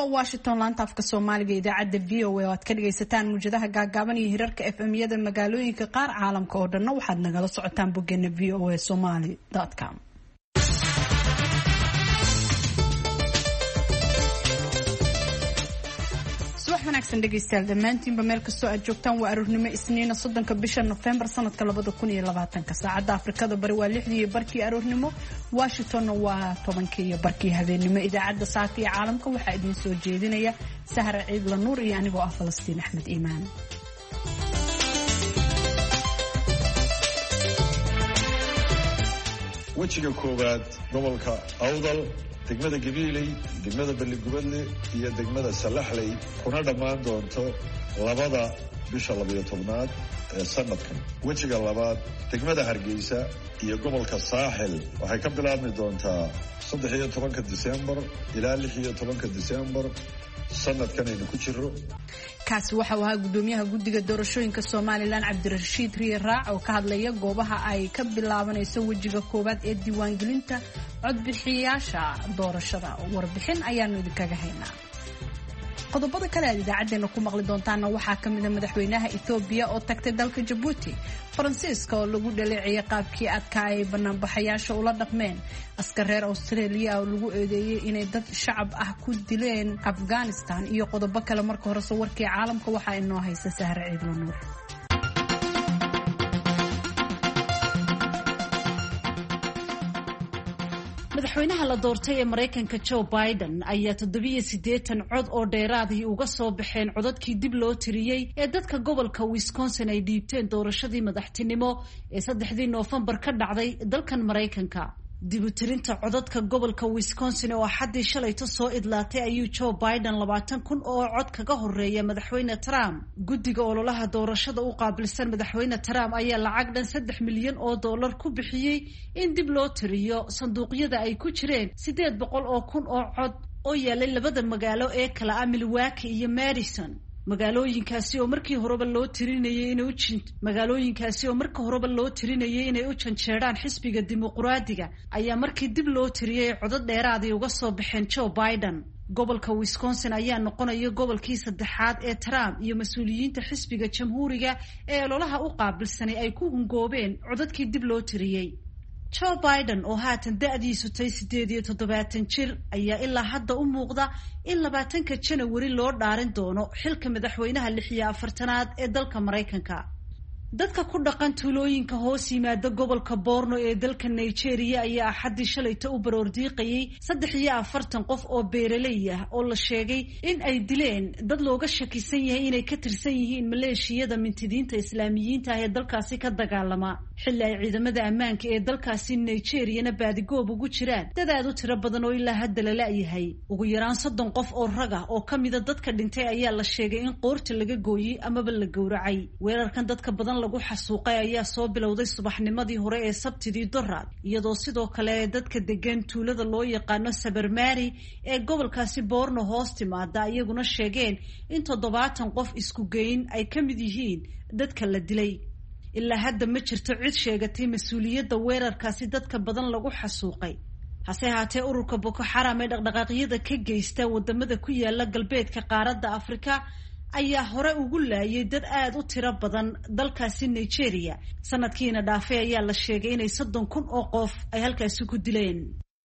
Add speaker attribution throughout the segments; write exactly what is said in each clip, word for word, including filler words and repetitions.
Speaker 1: waa Washington laanta afka Soomaaliga idaacada V O A oo aad ka dhageysataan muujadaha gaagaaban iyo hirarka F M yada magaalooyinka qaar caalamka oo dhan waxaad nagala socotaan boggeena v o a somali dot com. wanaagsan dhageystayaal dhammaantiinba meel kastoo aad joogtaan waa aroornimo isniina soddonka bisha November sanadka labada kun iyo labaatanka saacadda Afrikada bari waa lixdii iyo barkii aroornimo Washingtonna waa tobankii iyo barkii habeenimo idaacadda saaka iyo caalamka waxaa idiin soo jeedinaya Sahra Ciidla Nuur iyo anigoo ah Falastiin Axmed Iimaan.
Speaker 2: wejiga koowaad gobolka Awdal degmada Gabiley degmada Balligubadle iyo degmada Salaxley kuna dhamaan doonto labada bisha labayo tobnaad ee sanadkan. wejiga labaad degmada Hargeysa iyo gobolka Saaxil waxay ka bilaabmi doontaa saddex iyo tobanka December ilaa lix iyo tobanka December sanadkan aynu ku jiro.
Speaker 1: kaasi waxa uu ahaa gudoomiyaha guddiga doorashooyinka Soomaaliland Cabdirashiid Riye Raac oo ka hadlaya goobaha ay ka bilaabanayso wejiga koowaad ee diiwaangelinta codbixiyayaasha doorashada. warbixin ayaanu idinkaga haynaa. qodobada kale ee idaacadeena ku maqli doontaana waxaa ka mid ah madaxweynaha Ethiopia oo tagtay dalka Djibouti, Faransiiska oo lagu dhaleeciyay qaabkii adka ay banaanbaxayaasha ula dhaqmeen, askar reer Australia oo lagu eedeeyay inay dad shacab ah ku dileen Afghanistan iyo qodobo kale. marka hore soo warkii caalamka waxaa inoo haysa Sahra Ciidla Nuur. madaxweynaha la doortay ee Mareykanka Joe Biden ayaa toddobiyo siddeetan cod oo dheeraadii uga soo baxeen codadkii dib loo tiriyay ee dadka gobolka Wisconsin ay dhiibteen doorashadii madaxtinimo ee saddexdii Noofembar ka dhacday dalkan Mareykanka. dib u tirinta codadka gobolka Wisconsin oo xaddii shalayto soo idlaatay ayuu Joe Biden labaatan kun oo cod kaga horeeya madaxweyne Trump. guddiga ololaha doorashada u qaabilsan madaxweyne Trump ayaa lacag dhan saddex milyan oo dollar ku bixiyay in dib loo tiriyo sanduuqyada ay ku jireen siddeed boqol oo kun oo cod oo yaalay labada magaalo ee kala ah Milwaukee iyo Madison. magaalooyinkaasi oo markii horeba loo tirinayay inay u magaalooyinkaasi oo markii horeba loo tirinayay inay u janjeeraan xisbiga dimuqraadiga ayaa markii dib loo tiriyay codad dheeraadii uga soo baxeen Joe Biden. gobolka Wisconsin ayaa noqonaya gobolkii saddexaad ee Trump iyo mas'uuliyiinta xisbiga jamhuuriga ee ololaha u qaabilsanay ay ku hungoobeen codadkii dib loo tiriyay. Joe Biden oo haatan da'diisu tay siddeed iyo toddobaatan jir ayaa ilaa hadda u muuqda in labaatanka Janawari loo dhaarin doono xilka madaxweynaha lix iyo afartanaad ee dalka Mareykanka. dadka ku dhaqan tuulooyinka hoos yimaada gobolka Borno ee dalka Nigeria ayaa xaddii shalayto u baroordiiqayay saddex iyo afartan qof oo beeraley ah oo la sheegay in ay dileen dad looga shakisan yahay inay ka tirsan yihiin maleeshiyada mintidiinta islaamiyiinta ah ee dalkaasi ka dagaalama, xilli ay ciidamada ammaanka ee dalkaasi Nigeria baadigoob ugu jiraan dad aad u tiro badan oo ilaa hadda la la'yahay. ugu yaraan soddon qof oo rag ah oo ka mid ah dadka dhintay ayaa la sheegay in qoorta laga gooyay amaba la gowracay. weerarkan dadka badan lagu xasuuqay ayaa soo bilowday subaxnimadii hore ee Sabtidii Doraad, iyadoo sidoo kale dadka degan tuulada loo yaqaano Sabermari ee gobolkaasi Borno hoos timaada iyaguna sheegeen in toddobaatan qof isku geyn ay ka mid yihiin dadka la dilay. ilaa hadda ma jirto cid sheegatay mas'uuliyadda weerarkaasi dadka badan lagu xasuuqay. hase haatee ururka Boko Haram ee dhaqdhaqaaqyada ka geysta wadamada ku yaala galbeedka qaaradda Afrika ayaa hore ugu laayay dad aad u tiro badan dalkaasi Nigeria. sanadkiina dhaafay ayaa la sheegay inay soddon kun oo qof ay halkaasi ku dileen.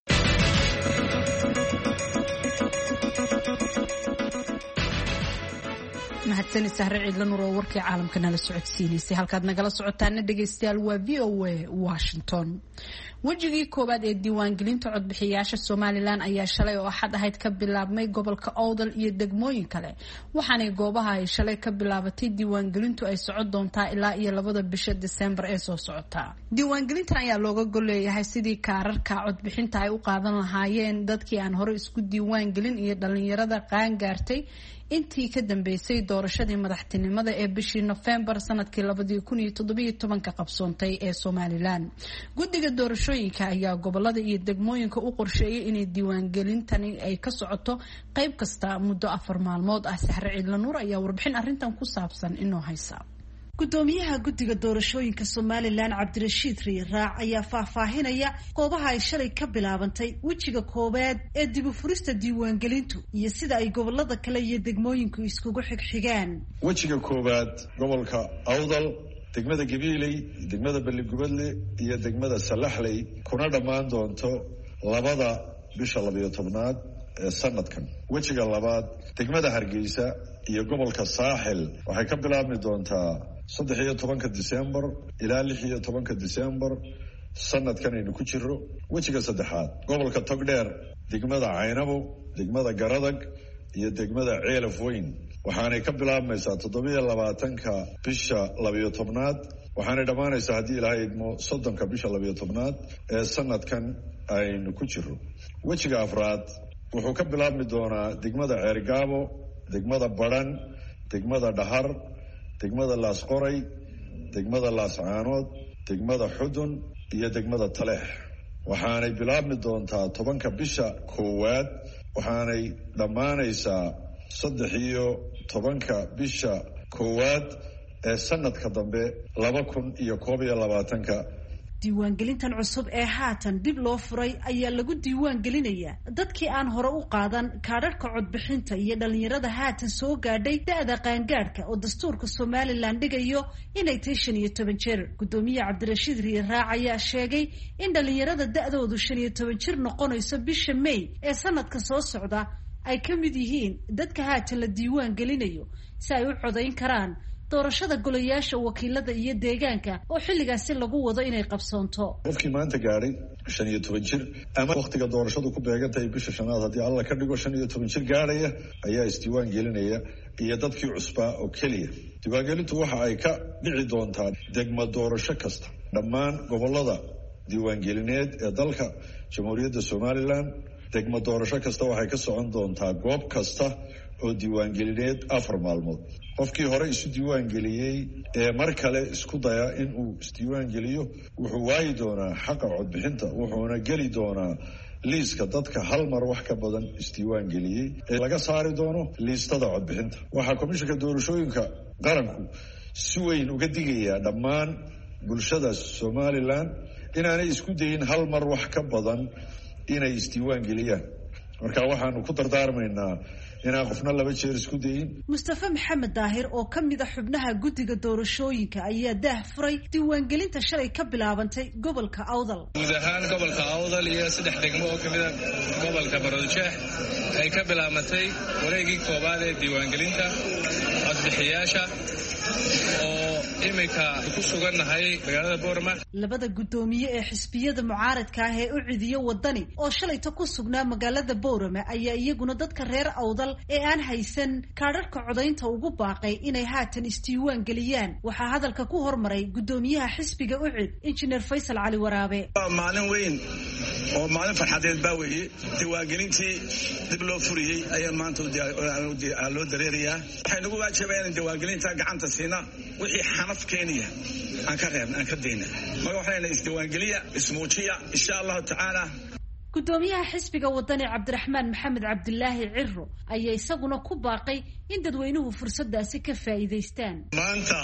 Speaker 1: mahadsanid Sahra Ciidla Nuur oo warkii caalamka nala socodsiinaysay. halkaad nagala socotaana dhageystayaal waa V O A Washington. wejigii koowaad ee diiwaangelinta codbixiyayaasha Somaliland ayaa shalay oo axad ahayd ka bilaabmay gobolka Awdal iyo degmooyin kale, waxaanay goobaha ay shalay ka bilaabatay diiwaangelintu ay socon doontaa ilaa iyo labada bisha December ee soo socota. diiwaangelintan ayaa looga gol leeyahay sidii kaararka codbixinta ay u qaadan lahaayeen dadkii aan hore isku diiwaangelin iyo dhalinyarada qaan gaartay intii ka dambeysay doorashadii madaxtinimada ee bishii November sanadkii labada kun iyo toddobiyo toban ka qabsoontay ee Somaliland. guddiga doorashooyinka ayaa gobolada iyo degmooyinka u qorsheeyay inay diiwaangelintani ay ka socoto qayb kasta muddo afar maalmood ah. Sahra Ciidla Nuur ayaa warbixin arrintan ku saabsan inoo haysa. gudoomiyaha guddiga doorashooyinka Somaliland Cabdirashiid Riiraac ayaa faahfaahinaya goobaha ay shalay ka bilaabantay wejiga koobaad ee dib u furista diiwaangelintu iyo sida ay gobolada kale iyo degmooyinku iskugu xigxigaan.
Speaker 2: wejiga koobaad gobolka Awdal, degmada Gabiley, degmada Balligubadle iyo degmada Salaxley kuna dhammaan doonto labada bisha labayo tobnaad ee sanadkan. wejiga labaad degmada Hargeysa iyo gobolka Saaxil waxay ka bilaabmi doontaa saddex iyo tobanka December ilaa lix iyo tobanka December sanadkan aynu ku jiro. wejiga saddexaad gobolka Togdheer, degmada Caynabo, degmada Garadag iyo degmada Ceelaf Weyn waxaanay ka bilaabmaysaa toddoba iyo labaatanka bisha labayo tobnaad waxaanay dhammaanaysaa haddii ilaahay idmo soddonka bisha labayo tobnaad ee sanadkan aynu ku jiro. wejiga afraad wuxuu ka bilaabmi doonaa degmada Ceergaabo, degmada Badhan, degmada Dhahar, degmada Laasqoray, degmada Laascaanood, degmada Xudun iyo degmada Taleex waxaanay bilaabmi doontaa tobanka bisha koowaad waxaanay dhammaanaysaa saddex iyo tobanka bisha koowaad ee sanadka dambe laba kun iyo koob iyo labaatanka.
Speaker 1: diiwaangelintan cusub ee haatan dib loo furay ayaa lagu diiwaangelinayaa dadkii aan hore u qaadan kaadhadhka codbixinta iyo dhalinyarada haatan soo gaadhay da-da qaangaadhka oo dastuurka Somaliland dhigayo inay tahay shan iyo toban jir. gudoomiye Cabdirashiid Riiraac ayaa sheegay in dhalinyarada da-doodu shan iyo toban jir noqonayso bisha May ee sanadka soo socda ay ka mid yihiin dadka haatan la diiwaan gelinayo si ay u codayn karaan doorashada golayaasha wakiilada iyo deegaanka oo xilligaasi lagu wado inay qabsoonto.
Speaker 2: qofkii maanta gaadhay shan iyo toban jir ama waqtiga doorashadu ku beegantahay bisha shanaad haddii alla ka dhigo shan iyo toban jir gaadhaya ayaa isdiiwaan gelinaya iyo dadkii cusbaa oo keliya. diiwaangelintu waxa ay ka dhici doontaa degmo doorasho kasta dhammaan gobolada diiwaangelineed ee dalka Jamhuuriyadda Somaliland. degmo doorasho kasta waxay ka socon doontaa goob kasta oo diiwaangelineed afar maalmood. qofkii hore isu diiwaangeliyey ee mar kale isku daya in uu isdiiwaangeliyo wuxuu waayi doonaa xaqa codbixinta wuxuuna geli doonaa liiska dadka hal mar wax ka badan isdiiwaangeliyey ee laga saari doono liistada codbixinta. waxaa komishanka doorashooyinka qaranku si weyn uga digayaa dhammaan bulshada Somaliland inaanay isku dayin hal mar wax ka badan inay isdiiwaan geliyaan. marka waxaanu ku dardaarmaynaa inaan qofna laba jeer isku dayin.
Speaker 1: Mustafa Maxamed Daahir oo ka mid ah xubnaha guddiga doorashooyinka ayaa daah furay diiwaangelinta shalay ka bilaabantay gobolka Awdal.
Speaker 3: guud ahaan gobolka Awdal iyo saddex degmo oo ka mid ah gobolka Barooljeex ay ka bilaabantay wareegii koobaad ee diiwaangelinta codbixiyaasha oo imika ku sugannahay magaalada Boorama.
Speaker 1: labada gudoomiye ee xisbiyada mucaaradka ah ee u ciidiyo wadani oo shalayta ku sugnaa magaalada Boorama ayaa iyaguna dadka reer Awdal ee aan haysan kaadhadhka codaynta ugu baaqay inay haatan isdiiwaan geliyaan. waxaa hadalka ku hormaray gudoomiyaha xisbiga U C I D Engineer Faysal Cali Waraabe.
Speaker 4: maalin weyn oo maalin farxadeed baa weeye diiwaangelintii dib loo furiyey ayaa maanta loo dareerayaa. waxay nagu waajibayaan diiwaangelinta gacanta siina wixii xanaf keenaya aan ka reebna aan ka dayna maga waxayna isdiiwaangeliya ismuujiya insha allahu tacaala.
Speaker 1: gudoomiyaha xisbiga wadani Cabdiraxmaan Maxamed Cabdilaahi Cirro ayaa isaguna ku baaqay in dadweynuhu fursadaasi ka faa'iideystaan.
Speaker 4: maanta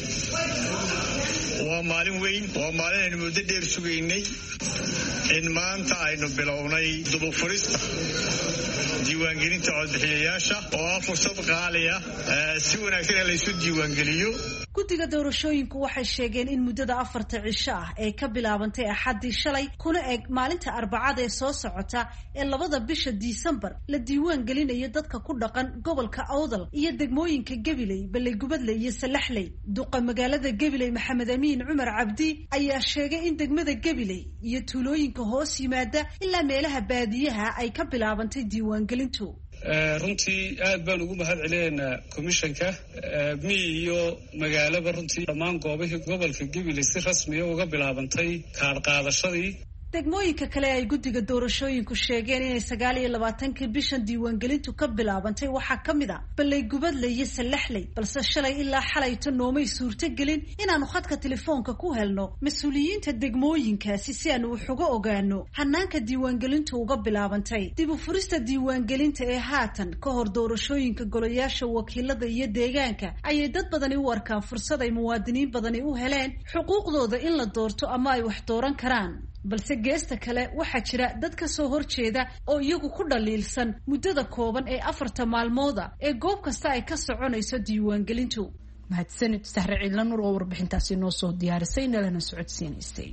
Speaker 4: waa maalin weyn waa maalin aynu muddo dheer sugaynay in maanta aynu bilownay dib u furista diiwaangelinta codbixiyayaasha oo ah fursad qaali ah si wanaagsan la isu diiwaangeliyo.
Speaker 1: guddiga doorashooyinku waxay sheegeen in muddada afarta cisho ah ee ka bilaabantay axaddii shalay kuna eg maalinta arbacada ee soo socota ee labada bisha Disembar la diiwaan gelinayo dadka ku dhaqan gobolka Awdal iyo degmooyinka Gabiley, Balligubadle iyo Salaxley. duqa magaalada Gabiley Maxamed Amiin Cumar Cabdi ayaa sheegay in degmada Gabiley iyo tuulooyinka hoos yimaada ilaa meelaha baadiyaha ay ka bilaabantay diiwaangelintu.
Speaker 3: runtii aad baan ugu mahad celinaynaa komishanka miyi iyo magaalaba runtii dhammaan goobihii gobolka Gabiley si rasmi ah uga bilaabantay kaar qaadashadii
Speaker 1: degmooyinka kale ay guddiga doorashooyinku sheegeen inay sagaal iyo labaatankii bishan diiwaangelintu ka bilaabantay waxaa ka mid a balay gubadle iyo sallaxley balse shalay ilaa xalayto noomay suurtogelin inaanu khadka telefoonka ku helno mas-uuliyiinta degmooyinkaasi si aanu wax uga ogaano hanaanka diiwaangelintu uga bilaabantay dib u furista diiwaangelinta ee haatan ka hor doorashooyinka golayaasha wakiilada iyo deegaanka ayay dad badani u arkaan fursad ay muwaadiniin badani u heleen xuquuqdooda in la doorto ama ay wax dooran karaan balse geesta kale waxaa jira dad ka soo horjeeda oo iyagu ku dhaliilsan muddada kooban ee afarta maalmooda ee goob kasta ay ka soconayso diiwaangelintu.
Speaker 5: mahadsanid Sahre Ciidla Nuur oo warbixintaasi noo soo diyaarisay nalana socodsiinaysay.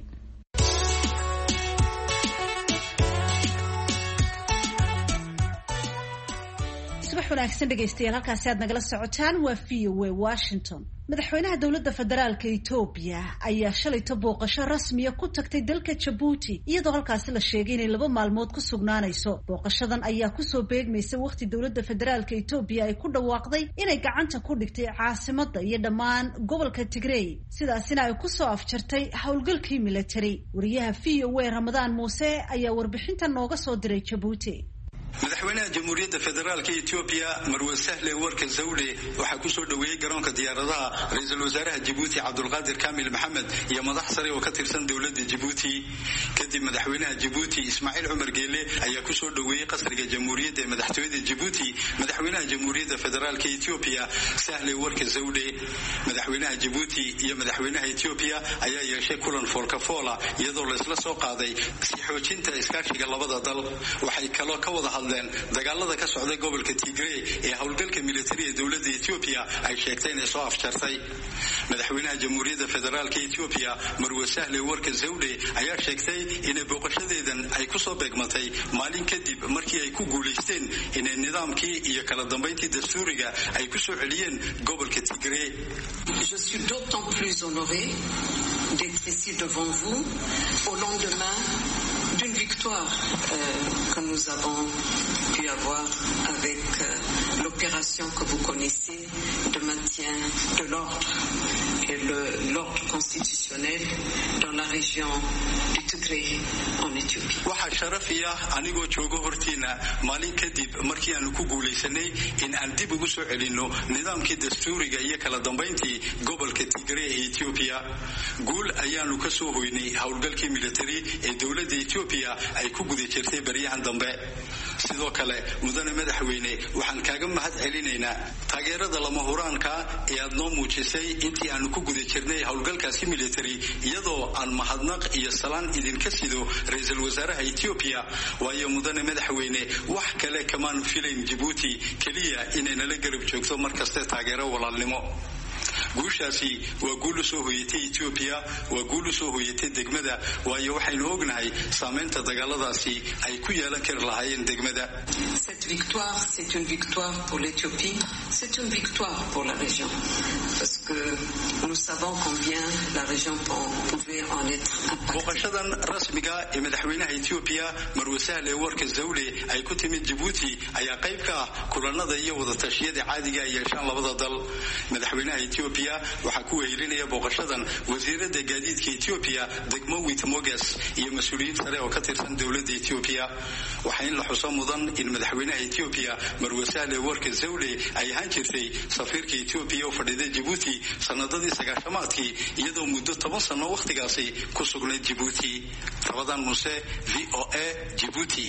Speaker 1: subax wanaagsan dhegaystayaal halkaasi aad nagala socotaan waa V O A Washington. madaxweynaha dowladda federaalka Itoobiya ayaa shalayto booqasho rasmiya ku tagtay dalka Djibouti iyadoo halkaasi la sheegay inay laba maalmood ku sugnaanayso. booqashadan ayaa kusoo beegmaysa waqti dowladda federaalka Itoobiya ay ku dhawaaqday inay gacanta ku dhigtay caasimadda iyo dhammaan gobolka Tigray sidaasina ay kusoo afjartay howlgalkii military. wariyaha V O A Ramadaan Muuse ayaa warbixintan nooga soo diray Djibouti.
Speaker 6: madaxweynaha jamhuuriyadda federaalka Itoobiya Marwe Sahle Warka Zawle waxa ku soo dhaweeyay garoonka diyaaradaha ra'iisul wasaaraha Djibouti Abdulqaadir Kamil Maxamed iyo madax sare oo ka tirsan dawladda Djibouti. kadib madaxweynaha Djibouti Ismaaciil Umar Geele ayaa ku soo dhaweeyay qasriga jamhuuriyadda ee madaxtooyada Djibouti madaxweynaha jamhuuriyadda federaalka Itoobiya Sahle Warka Zawle. madaxweynaha Djibouti iyo madaxweynaha Itoobiya ayaa yeeshay kulan foolka-foola iyadoo la isla soo qaaday si xoojinta iskaashiga labada dal. waxay kaloo ka wada dagaalada ka socday gobolka Tigray ee howlgalka military ee dawladda Itoobiya ay sheegtay inay soo afjartay. madaxweynaha jamhuuriyadda federaalka Itoobiya Marwe Sahle Warka Zawle ayaa sheegtay in booqashadeedan ay ku soo beegmatay maalin kadib markii ay ku guuleysteen in nidaamkii iyo kala dambeyntii dastuuriga ay ku soo celiyeen gobolka Tigray.
Speaker 7: Je suis d'autant plus honoré d'être ici devant vous au lendemain d'une victoire euh, que nous avons pu avoir avec euh, l'opération que vous connaissez de maintien de l'ordre et l'ordre constitutionnel dans la région du Tigray en Éthiopie.
Speaker 6: waxaa sharafiya anigoo jooga hortiina maalin kadib markii aanu ku guuleysanay in aan dib ugu soo celino nidaamkii dastuuriga iyo kala dambeyntii gobolka Tigray ee Ethiopia. guul ayaanu ka soo hoynay howlgalkii military ee dawladda Ethiopia ay ku guda jirtay bariyahan dambe. sidoo kale mudane madaxweyne waxaan kaaga mahad celinaynaa taageerada lama huraanka ee aad noo muujisay intii aanu ku guda jirnay howlgalkaasi military iyadoo aan mahadnaq iyo salaan idinka sido ra'iisul wasaaraha Ethiopia. waayo mudane madaxweyne wax kale kamaan filayn Djibouti kaliya inay nala garab joogto markasta taageero walaalnimo. guushaasi waa guul soo hoyatay Ethiopia waa guul soo hoyatay degmada waayo waxaynu ognahay saameynta dagaaladaasi ay ku yeelan kar lahaayeen degmada.
Speaker 7: Cette victoire c'est une victoire pour l'Éthiopie, c'est une victoire pour la région parce que nous savons combien la région pouvait en être impactée.
Speaker 6: booqashadan rasmiga ee madaxweynaha Ethiopia Marwe Sahle Warka Zawle ay ku timid Djibouti ayaa qayb ka ah kulanada iyo wada tashiyada caadiga ah ee yeeshaan labada dal. madaxweynaha Ethiopia waxa ku weerinaya booqashadan wasiirada gaadiidka Ethiopia Degmo Witmoges iyo mas'uuliyiin sare oo ka tirsan dawladda Ethiopia. waxa in la xuso mudan in madaxweynaha Ethiopia Marwe Sahle Warka Zawle ay ahaan jirtay safiirka Ethiopia oo fadhiday Djibouti sanadadii sagaashamaadkii iyadoo muddo toban sano waqtigaasi ku sugnayd Djibouti. Ramadaan Muuse V O A Djibouti.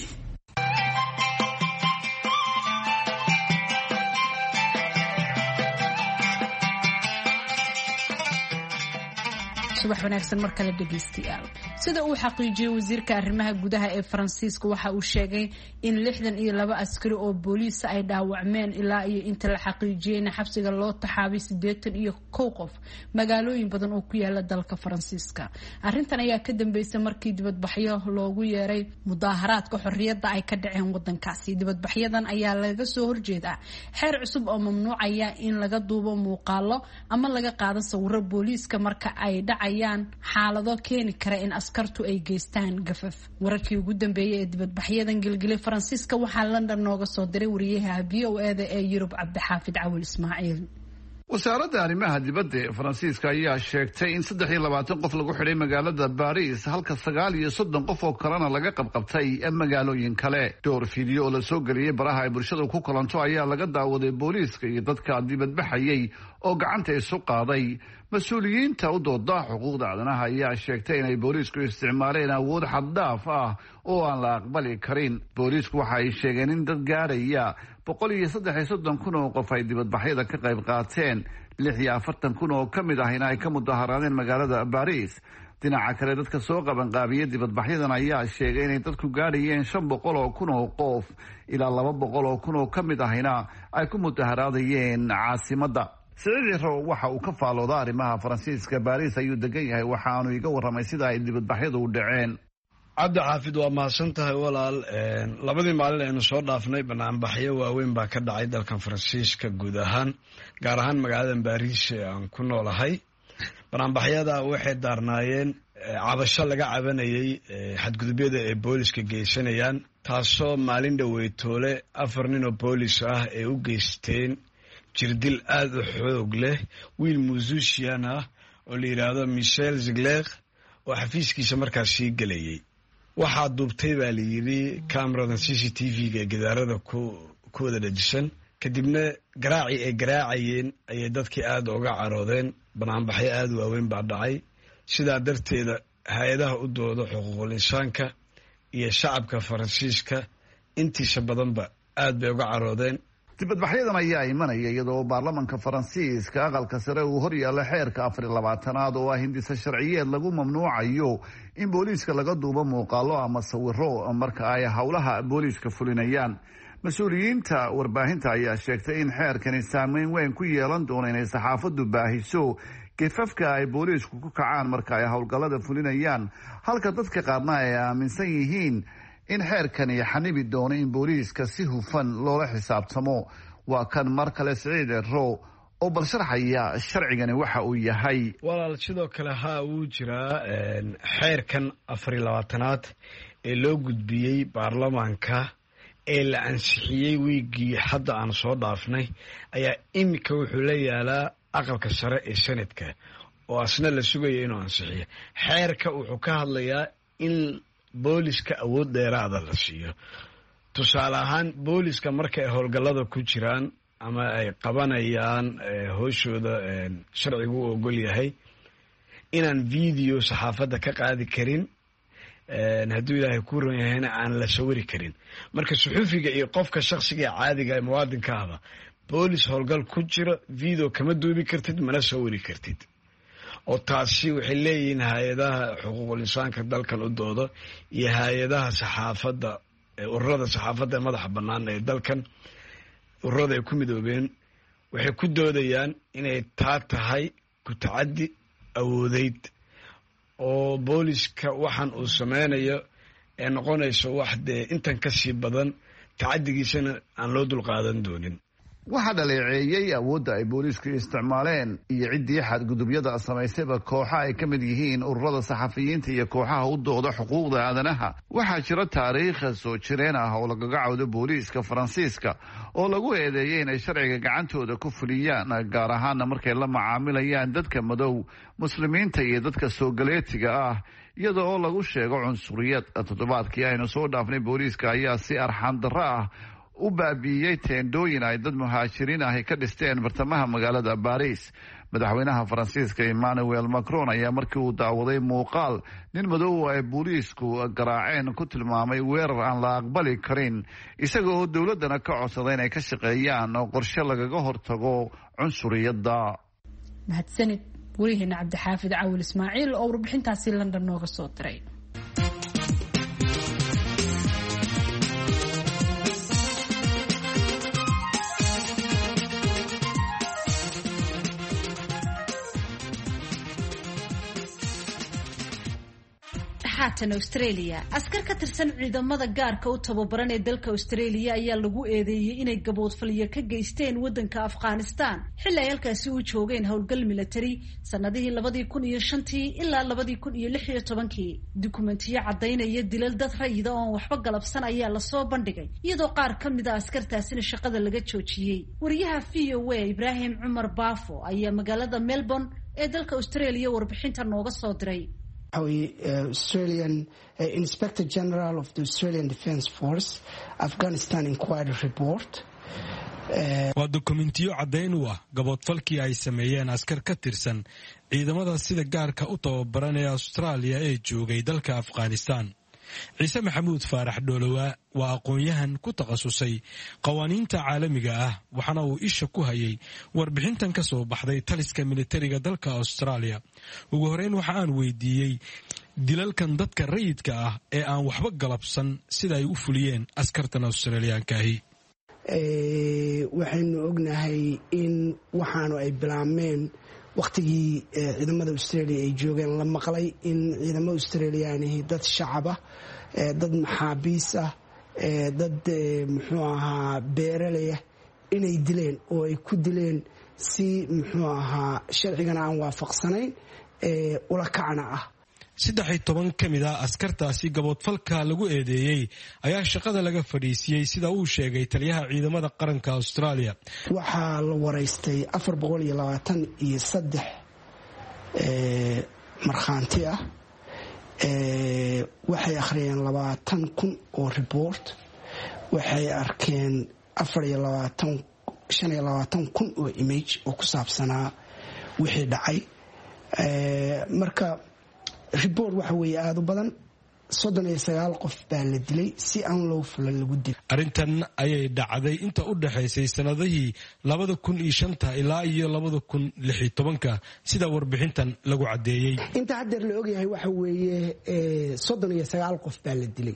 Speaker 5: subax wanaagsan mar kale dhageystayaal. sida uu xaqiijiyay wasiirka arrimaha gudaha ee Faransiiska waxa uu sheegay in lixdan iyo laba askari oo booliis ay dhaawacmeen ilaa iyo inta la xaqiijiyay xabsiga loo taxaabay siddeetan iyo kow qof magaalooyin badan oo ku yaala dalka Faransiiska. arrintan ayaa ka dambeysay markii dibadbaxyo loogu yeeray mudaharaadka xorriyadda ay ka dhaceen wadankaasi. dibadbaxyadan ayaa laga soo horjeedaa xeer cusub oo mamnuucaya in laga duubo muuqaalo ama laga qaado sawirro booliiska marka ay dhacayaan xaalado keeni kara in askartu ay geystaan gafaf. wararkii ugu dambeeyay ee dibadbaxyadan gilgilay Faransiiska waxaa London nooga soo diray wariyaha V O A da ee Yurub Cabdixaafid Cawil Ismaaciil.
Speaker 8: wasaaradda arrimaha dibadda ee faransiiska ayaa sheegtay in saddex iyo labaatan qof lagu xidhay magaalada baris halka sagaal iyo soddon qof oo kalena laga qabqabtay magaalooyin kale. dhowr fiideo oo la soo geliyey baraha ay bulshada ku kulanto ayaa laga daawaday booliiska iyo dadka dibadbaxayay oo gacanta isu qaaday. mas-uuliyiinta u dooda xuquuqda aadanaha ayaa sheegtay inay booliisku isticmaaleen awood xaddhaaf ah oo aan la aqbali karin. booliisku waxa ay sheegeen in dad gaadhaya boqol iyo saddex iyo soddon kun oo qof ay dibadbaxyada ka qayb qaateen, lix iyo afartan kun oo ka mid ahina ay ka mudaharaadeen magaalada baris. dhinaca kale dadka soo qabanqaabiyey dibadbaxyadan ayaa sheegay inay dadku gaadhayeen shan boqol oo kun oo qof, ilaa laba boqol oo kun oo ka mid ahina ay ku mudaharaadayeen caasimadda. Siciid Ciro waxa uu ka faalooda arrimaha Faransiiska. Baris ayuu degan yahay, waxaanu iga warramay sida ay dibadbaxyadu u dhaceen.
Speaker 9: cabdi xaafid waa mahadsan tahay walaal. labadii maalin aynu soo dhaafnay banaanbaxyo waaweyn baa ka dhacay dalkan faransiiska guud ahaan, gaar ahaan magaalada baris ee aan ku noolahay. banaanbaxyada waxay daarnaayeen cabasho laga cabanayay xadgudubyada ee booliska geysanayaan, taasoo maalin dhoweytoole afar nin oo boolis ah ay u geysteen jirdil aada u xoog leh wiil musician ah oo la yidhaahdo michel zigler oo xafiiskiisa markaas sii gelayay. waxaa duubtay baa la yidhi cameradan c c t v-ga ee gidaarada ku ku wada dhajisan. kadibna garaacii ay garaacayeen ayay dadkii aada uga caroodeen. banaanbaxyo aada waaweyn baa dhacay. sidaa darteeda hay-adaha u dooda xuquuqul insaanka iyo shacabka faransiiska intiisa badanba aada bay uga caroodeen.
Speaker 8: dibadbaxyadan ayaa imanaya iyadoo baarlamanka faransiiska aqalka sare uu hor yaalla xeerka afar iyo labaatanaad oo ah hindisa sharciyeed lagu mamnuucayo in booliiska laga duubo muuqaalo ama sawiro marka ay howlaha booliiska fulinayaan. mas-uuliyiinta warbaahinta ayaa sheegtay in xeerkani saameyn weyn ku yeelan doono inay saxaafaddu baahiso gefafka ay booliisku ku kacaan marka ay howlgallada fulinayaan, halka dadka qaarna ay aaminsan yihiin in xeerkani xanibi doono in booliiska si hufan loola xisaabtamo. waa kan mar kale Siciid Ciro oo bal sharxaya sharcigani waxa uu yahay.
Speaker 9: walaal sidoo kale ha uu jiraa xeerkan afar iyo labaatanaad ee loo gudbiyey baarlamaanka ee la ansixiyey wiigii hadda aan soo dhaafnay ayaa imika wuxuu la yaalaa aqalka sare ee sanadka oo asna la sugaya inuu ansixiyo. xeerka wuxuu ka hadlayaa in booliska awood dheeraada la siiyo. tusaale ahaan booliska marka ay howlgallada ku jiraan ama ay qabanayaan hooshooda sharcigu u ogol yahay inaan video saxaafadda ka qaadi karin, hadduu ilaahay ku ron yahayna aan la sawiri karin. marka suxufiga iyo qofka shaksiga ee caadiga ee muwaadinka ahba boolis howlgal ku jiro video kama duubi kartid, mana sawiri kartid. oo taasi waxay leeyihiin hay-adaha xuquuqul insaanka dalkan u dooda iyo hay-adaha saxaafadda ururada saxaafadda ee madaxa bannaan ee dalkan ururada ay ku midoobeen waxay ku doodayaan inay taa tahay ku tacaddi awoodeyd oo booliska waxaan uu sameynayo ee noqonayso wax dee intan ka sii badan tacaddigiisana aan loo dulqaadan doonin.
Speaker 8: waxaa dhaleeceeyey awoodda ay booliisku isticmaaleen iyo ciddii xadgudubyada samaysayba kooxa ay ka mid yihiin ururada saxafiyiinta iyo kooxaha u dooda xuquuqda aadanaha. waxaa jira taariikha soo jireen ah oo lagaga cawdo booliiska faransiiska oo lagu eedeeyey inay sharciga gacantooda ku fuliyaan, gaar ahaana markay la macaamilayaan dadka madow, muslimiinta iyo dadka soogaleetiga ah, iyada oo lagu sheego cunsuriyad. toddobaadkii aynu soo dhaafnay booliiska ayaa si arxan darro ah u baabiiyey teendooyin ay dad muhaajiriin ahi ka dhisteen bartamaha magaalada baris. madaxweynaha faransiiska emmanuel macron ayaa markii uu daawaday muuqaal nin madow ay booliisku garaaceen ku tilmaamay weerar aan la aqbali karin, isaga oo dowladdana ka codsaday inay ka shaqeeyaan qorshe lagaga hortago cunsuriyadda.
Speaker 5: mahadsanid wariyaheena cabdixaafid cawil ismaaciil oo warbixintaasi london nooga soo diray.
Speaker 1: haatan Australia. Askar ka tirsan ciidamada gaarka u tababaran ee dalka Australia ayaa lagu eedeeyay inay gaboodfalyo ka geysteen wadanka Afghanistan xilli ay halkaasi u joogeen howlgal military sanadihii labadii kun iyo shantii ilaa labadii kun iyo lix iyo tobankii. Dukumentiyo cadaynaya dilal dad rayid oo waxba galabsan ayaa la soo bandhigay iyadoo qaar ka mid ah askartaasina shaqada laga joojiyay. Wariyaha V O A Ibrahim Umar Bafo ayaa magaalada Melbourne ee dalka Australia warbixinta nooga soo diray.
Speaker 10: Australian uh, Inspector General of the Australian Defence Force Afghanistan Inquiry Report.
Speaker 11: waa dokumentiyo caddayn u ah gaboodfalkii ay sameeyeen askar ka tirsan ciidamada sida gaarka u tababaran ee Australia ee joogay dalka Afghanistan. ciise maxamuud faarax dhoolowa waa aqoon-yahan ku takhasusay qawaaniinta caalamiga ah waxaana uu isha ku hayay warbixintan ka soo baxday taliska militariga dalka Australia. ugu horeyn waxa aan weydiiyey dilalkan dadka rayidka ah ee aan waxba galabsan sida ay u fuliyeen askartan Australiyaanka ahi.
Speaker 10: waxaynu ognahay in waxaanu ay bilaabmeen waqtigii ciidamada Australia ay joogeen la maqlay in ciidamada Australiyaanihi dad shacab ah dad maxaabiis ah dad muxuu ahaa beeraley ah inay dileen oo ay ku dileen si muxuu ahaa sharcigana aan waafaqsanayn ula kacna ah.
Speaker 11: saddex iyo toban ka mid ah askartaasi gaboodfalka lagu eedeeyay ayaa shaqada laga fadhiisiyay sida uu sheegay taliyaha ciidamada qaranka Australia.
Speaker 10: waxaa la wareystay afar boqol iyo labaatan iyo saddex ee markhaanti ah ee waxay akhriyeen labaatan kun oo report waxay arkeen afar iyo labaatan shan iyo labaatan kun oo image oo ku saabsanaa wixii dhacay. ee marka report waxa weeye aad u badan soddon iyo sagaal qof baa la dilay si aan loo fulan lagu dilay.
Speaker 11: arrintan ayay dhacday inta u dhaxaysay sanadihii labada kun iyo shanta ilaa iyo labada kun lix iyo tobanka sida warbixintan lagu cadeeyay.
Speaker 10: inta hadda la ogyahay waxa weeye soddon iyo sagaal qof baa la dilay.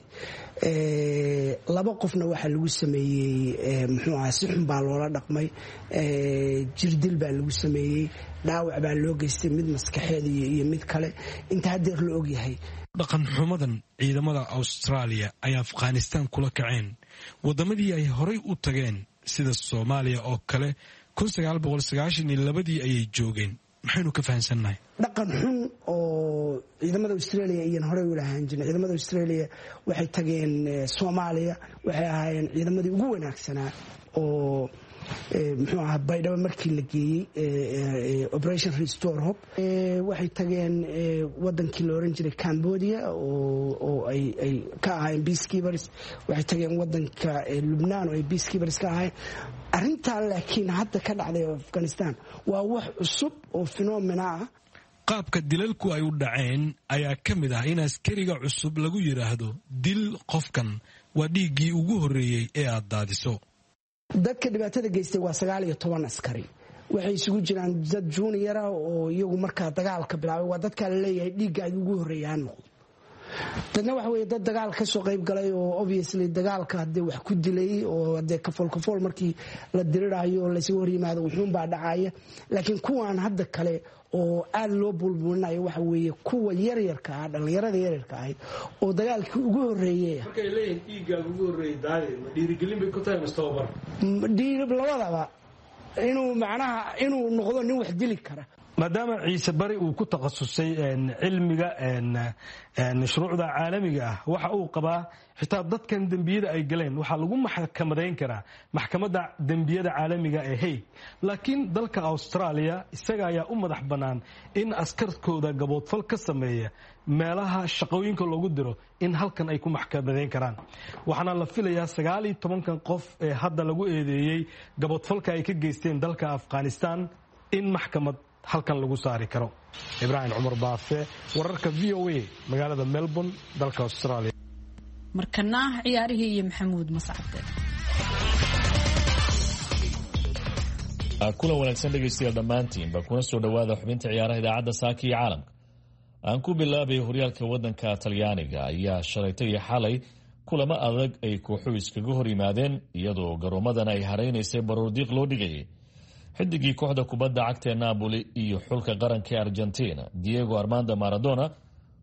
Speaker 10: ee laba qofna waxa lagu sameeyay muxuu ahaa si xun baa loola dhaqmay. ee jirdil baa lagu sameeyay dhaawac baa loo geystay mid maskaxeed iyo mid kale inta hadda la ogyahay.
Speaker 11: dhaqan xumadan ciidamada Australia ay Afghanistan kula kaceen wadamadii ay horay u tageen sida Soomaaliya oo kale kun sagaal boqol sagaashan iyo laba dii ayay joogeen. maxaynu ka fahansannahay
Speaker 10: dhaqan xun oo ciidamada Australia iyo horay u lahaan jireen. ciidamada Australia waxay tageen Soomaaliya waxay ahaayeen ciidamadii ugu wanaagsanaa oo muxuu ahaa baydhabo markii la geeyey operation restore hope waxay tageen wadankii la oran jiray Cambodia oo ay ay ka ahaayeen peacekeepers waxay tageen wadanka Lebanon oo ay peacekeepers ka ahaayeen. arrintaa laakiin hadda ka dhacday Afghanistan waa wax cusub oo phenomena ah.
Speaker 11: qaabka dilalku ay u dhaceen ayaa ka mid ah in askariga cusub lagu yiraahdo dil qofkan waa dhiigii ugu horeeyay ee aad daadiso.
Speaker 10: dadka dhibaatada geystay waa sagaal iyo toban askari waxay isugu jiraan dad junior ah oo iyagu markaa dagaalka bilaabay waa dadka la leeyahay dhiigga ay ugu horeeyaan noqdo. dadna waxa weeye dad dagaal ka soo qayb galay oo obviously dagaalka hadee wax ku dilay oo hadee kafool kafool markii la dirirayo la soo hor yimaado wuxuun baa dhacaya. laakiin kuwan hadda kale oo aad loo bulbulinayo waxa weeye kuwa yar yarka ah dhalinyarada yar yarka ah oo dagaalkii ugu horeeyay
Speaker 11: markay leeyihiin dhiigga ugu horeeyay daali ma dhiirigelin bay ku tahay mustaqbal
Speaker 10: dhiirib labadaba inuu macnaha inuu noqdo nin wax dili kara.
Speaker 11: maadaama ciise bari uu ku takhasusay cilmiga shuruucda caalamiga ah waxa uu qabaa xitaa dadkan dembiyada ay galeen waxaa lagu maxkamadayn karaa maxkamadda dembiyada caalamiga ee Hague. laakiin dalka Australia isaga ayaa u madax bannaan in askarkooda gaboodfal ka sameeya meelaha shaqooyinka loogu diro in halkan ay ku maxkamadayn karaan. waxaana la filayaa sagaal iyo tobankan qof ee hadda lagu eedeeyay gaboodfalka ay ka geysteen dalka Afghanistan in maxkamad halkan lagu saari karo. Ibrahim Umar Baafe wararka V O A magaalada Melbourne dalka Australia.
Speaker 5: markana ciyaarihii iyo Maxamuud Mascade.
Speaker 12: kulan wanaagsan dhegeystayaal dhammaantiinba kuna soo dhawaada xubinta ciyaaraha idaacadda saaka iyo caalamka. aan ku bilaabay horyaalka wadanka Talyaaniga ayaa shalaytay iyo xalay kulamo adag ay kooxuhu iskaga hor yimaadeen iyadoo garoomadan ay hareynaysay baroordiiq loo dhigayay. xidigii kooxda kubadda cagta ee Napoli iyo xulka qaranka Argentina Diego Armando Maradona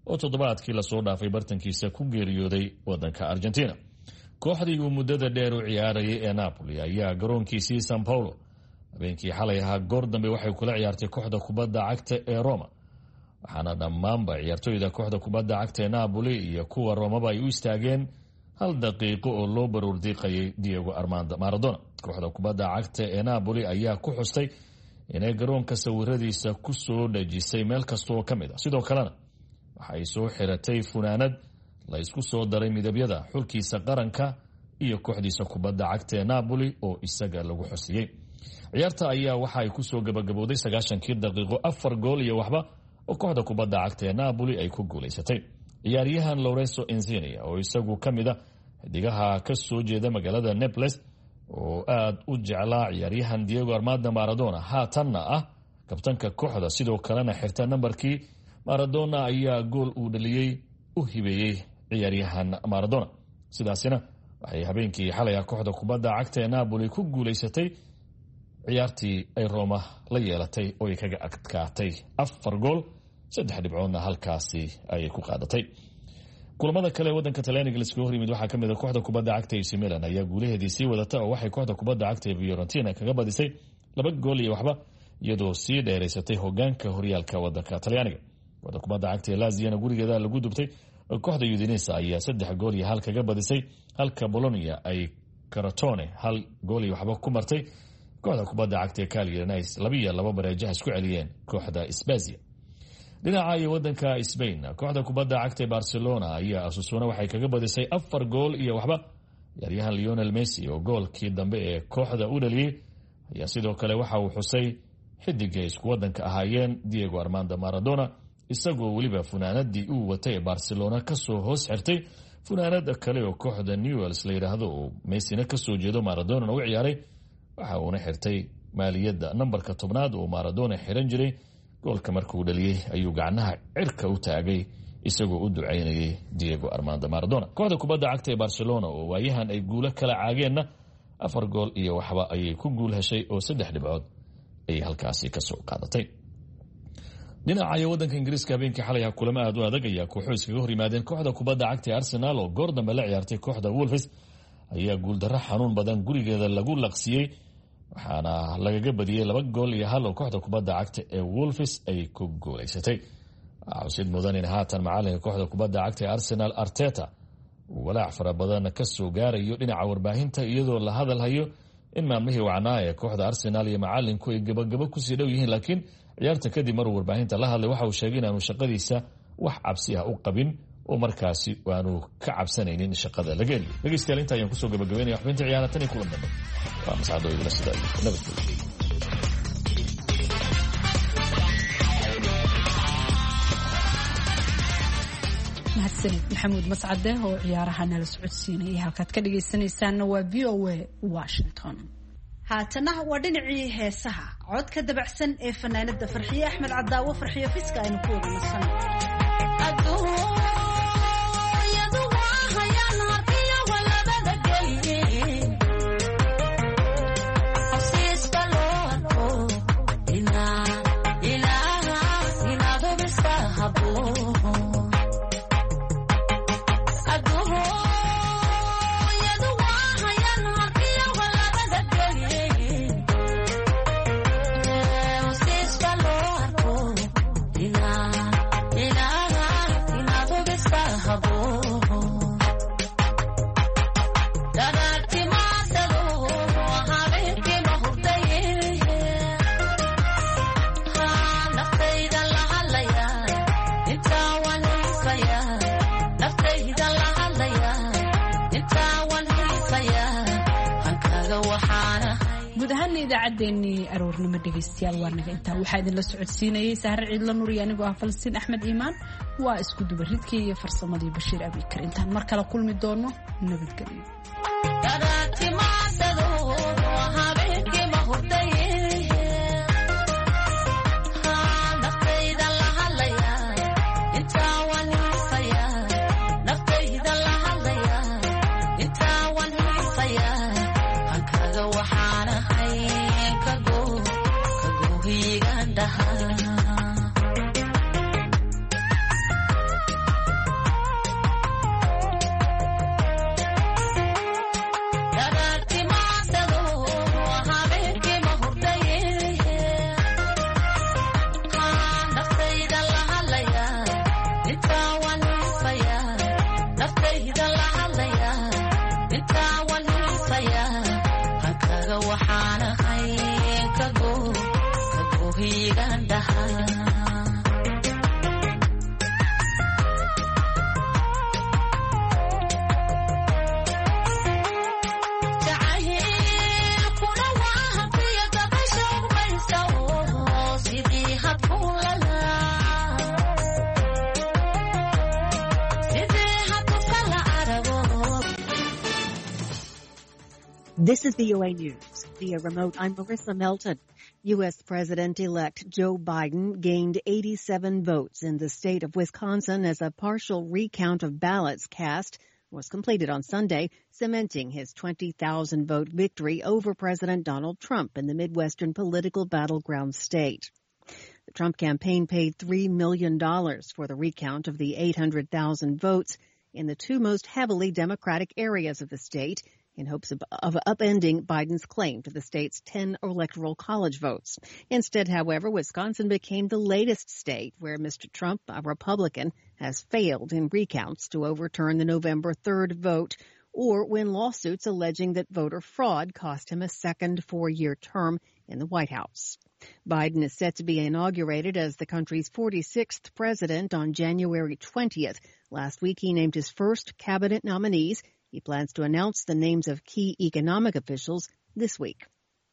Speaker 12: oo toddobaadkii lasoo dhaafay bartankiisa ku geeriyooday waddanka Argentina. kooxdii uu muddada dheer u ciyaarayay ee Napoli ayaa garoonkiisii São Paulo habeenkii xalay ahaa goor dambe waxay kula ciyaartay kooxda kubadda cagta ee Roma, waxaana dhammaanba ciyaartooyda kooxda kubadda cagta ee Napoli iyo kuwa Romaba ay u istaageen hal daqiiqo oo loo baruur diiqayay Diego Armando Maradona. kooxda kubadda cagta ee Napoli ayaa ku xustay inay garoonka sawiradiisa ku soo dhajisay meel kasta oo ka mid ah. sidoo kalena waxay soo xiratay funaanad la isku soo daray midabyada xulkiisa qaranka iyo kooxdiisa kubadda cagta ee Napoli oo isaga lagu xusiyey. ciyaarta ayaa waxa ay ku soo gabagabowday sagaashankii daqiiqo afar gool iyo waxba oo kooxda kubadda cagta ee Napoli ay ku guulaysatay. ciyaaryahan Lorenzo Insigne oo isagu ka mid ah xidigaha ka soo jeeda magaalada Naples oo aad u jeclaa ciyaaryahan Diego Armando Maradona haatanna ah kabtanka kooxda sidoo kalena xirta nambarkii Maradona ayaa gool uu dhaliyay u hibeeyay ciyaaryahan Maradona. sidaasina waxay habeenkii xalay kooxda kubadda cagta ee Napoli ku guulaysatay ciyaartii ay Roma la yeelatay oo ay kaga adkaatay afar gool saddex dhibcoodna halkaasi ay ku qaadatay. kulamada kale wadanka Talyaaniga la isku horimid waxaa kamid ah kooxda kubadda cagta ee A C Milan ayaa guulaheedii sii wadata oo waxay kooxda kubadda cagta ee Fiorentina kaga badisay laba gool iyo waxba iyadoo sii dheereysatay hogaanka horyaalka wadanka Talyaaniga. kooxda kubadda cagta ee Lazio gurigeeda lagu dubtay kooxda Udinese ayaa saddex gool iyo hal kaga badisay halka Bologna ay Crotone hal gool iyo waxba ku martay. kooxda kubadda cagta ee Cagliari laba iyo laba bareejaha isku celiyeen kooxda Spezia. dhinaca iyo wadanka Spain kooxda kubadda cagta ee Barcelona ayaa Osasuna waxay kaga badisay afar gool iyo waxba. ciyaaryahan Lionel Messi oo goolkii dambe ee kooxda u dhaliyay ayaa sidoo kale waxa uu xusay xidigay isku wadanka ahaayeen Diego Armando Maradona isagoo weliba funaanadii uu watay ee Barcelona ka soo hoos xirtay funaanad kale oo kooxda Newell's la yiraahdo oo Messi-na ka soo jeedo Maradona u ciyaaray. waxa uuna xirtay maaliyadda nambarka tobnaad oo Maradona xiran jiray. goolka markuu dhaliyay ayuu gacnaha cirka u taagay isagoo u ducaynayay Diego Armando Maradona. kooxda kubadda cagta ee Barcelona oo waayahan ay guulo kala caageenna afar gool iyo waxba ayay ku guul heshay oo saddex dhibcood ay halkaasi ka soo qaadatay. dhinaca iyo wadanka Ingiriiska habeenkii xalay kulamo aad u adag ayaa kooxo iskaga hor yimaadeen. kooxda kubadda cagta ee Arsenal oo goor dambe la ciyaartay kooxda Wolves ayaa guuldarro xanuun badan gurigeeda lagu laqsiyey waxaana lagaga badiyay laba gool iyo hal oo kooxda kubadda cagta ee Wolves ay ku guulaysatay. xusid mudan in haatan macalinka kooxda kubadda cagta ee Arsenal Arteta uu walaac fara badan ka soo gaarayo dhinaca warbaahinta iyadoo la hadal hayo in maalmihii wacnaa ee kooxda Arsenal iyo macalinku ay gabagabo kusii dhow yihiin. laakiin ciyaarta kadib maruu warbaahinta la hadlay waxa uu sheegay inaanu shaqadiisa wax cabsi ah u qabin oo markaasi waanu ka cabsanaynin shaqada laga heliyo. dhegeystayaal inta ayaan kusoo gabagabeynaya xubinta ciyaaraha tan iyo kulan dambe. waa mascado idila sida nabadgelyo.
Speaker 5: mahadsanid maxamuud mascade oo ciyaaraha nala socodsiinayay. halkaad ka dhagaysanaysaanna waa V O A Washington.
Speaker 1: haatana waa dhinacii heesaha codka dabacsan ee fanaanada Farxiye Axmed Cadaawo Farxiye Fiska aynu ku wada nasan.
Speaker 5: idaacadeenii aroornimo dhegaystayaal waa naga intaa waxaa idinla socodsiinayay Sahre Ciidla Nuur iyo anigoo ah Falsiin Axmed Iimaan. waa isku dubaridkii iyo farsamadii Bashiir Abikar. intaan mar kale kulmi doono nabadgelyo.
Speaker 13: indhaha
Speaker 14: This is V O A News. Via remote, I'm Marissa Melton. U S President-elect Joe Biden gained eighty-seven votes in the state of Wisconsin as a partial recount of ballots cast was completed on Sunday, cementing his twenty thousand vote victory over President Donald Trump in the Midwestern political battleground state. The Trump campaign paid three million dollars for the recount of the eight hundred thousand votes in the two most heavily Democratic areas of the state, in hopes of, of upending Biden's claim to the state's ten electoral college votes. Instead, however, Wisconsin became the latest state where Mister Trump, a Republican, has failed in recounts to overturn the November third vote or win lawsuits alleging that voter fraud cost him a second four-year term in the White House. Biden is set to be inaugurated as the country's forty-sixth president on January twentieth. Last week, he named his first cabinet nominees. He plans to announce the names of key economic officials this week.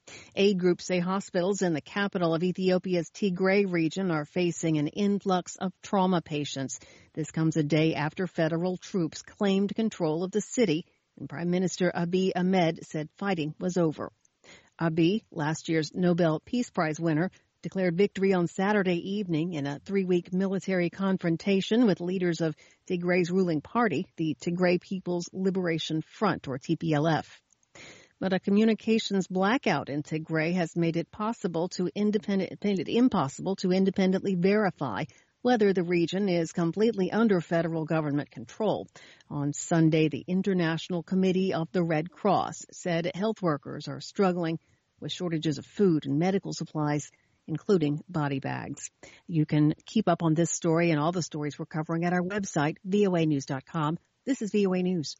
Speaker 14: Aid groups say hospitals in the capital of Ethiopia's Tigray region are facing an influx of trauma patients. This comes a day after federal troops claimed control of the city, and Prime Minister Abiy Ahmed said fighting was over. Abiy, last year's Nobel Peace Prize winner, declared victory on Saturday evening in a three-week military confrontation with leaders of Tigray's ruling party, the Tigray People's Liberation Front, or T P L F. But a communications blackout in Tigray has made it possible to independent, made it impossible to independently verify whether the region is completely under federal government control. On Sunday, the International Committee of the Red Cross said health workers are struggling with shortages of food and medical supplies, including body bags. You can keep up on this story and all the stories we're covering at our website, V O A news dot com. This is V O A News.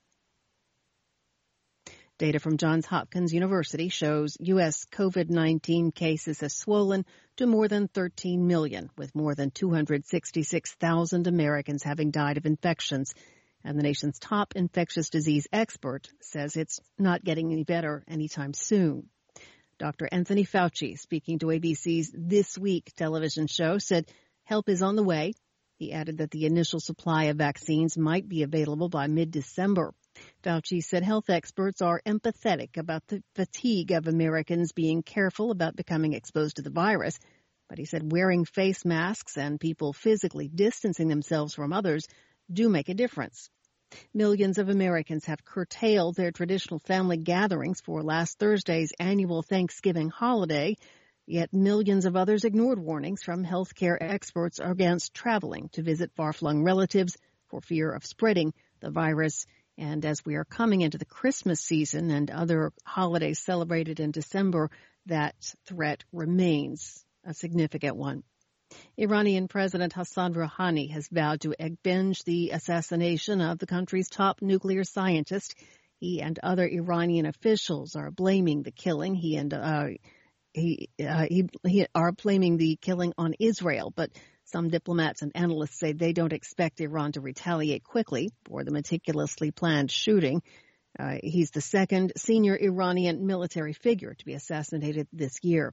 Speaker 14: Data from Johns Hopkins University shows U S COVID nineteen cases have swollen to more than thirteen million, with more than two hundred sixty-six thousand Americans having died of infections. And the nation's top infectious disease expert says it's not getting any better anytime soon. Doctor Anthony Fauci, speaking to A B C's This Week television show, said help is on the way. He added that the initial supply of vaccines might be available by mid-December. Fauci said health experts are empathetic about the fatigue of Americans being careful about becoming exposed to the virus, but he said wearing face masks and people physically distancing themselves from others do make a difference. Millions of Americans have curtailed their traditional family gatherings for last Thursday's annual Thanksgiving holiday, yet millions of others ignored warnings from healthcare experts against traveling to visit far-flung relatives for fear of spreading the virus. And as we are coming into the Christmas season and other holidays celebrated in December, that threat remains a significant one. Iranian President Hassan Rouhani has vowed to avenge the assassination of the country's top nuclear scientist. He and other Iranian officials are blaming the killing. He and uh, he, uh, he he are blaming the killing on Israel, but some diplomats and analysts say they don't expect Iran to retaliate quickly for the meticulously planned shooting. Uh, he's the second senior Iranian military figure to be assassinated this year.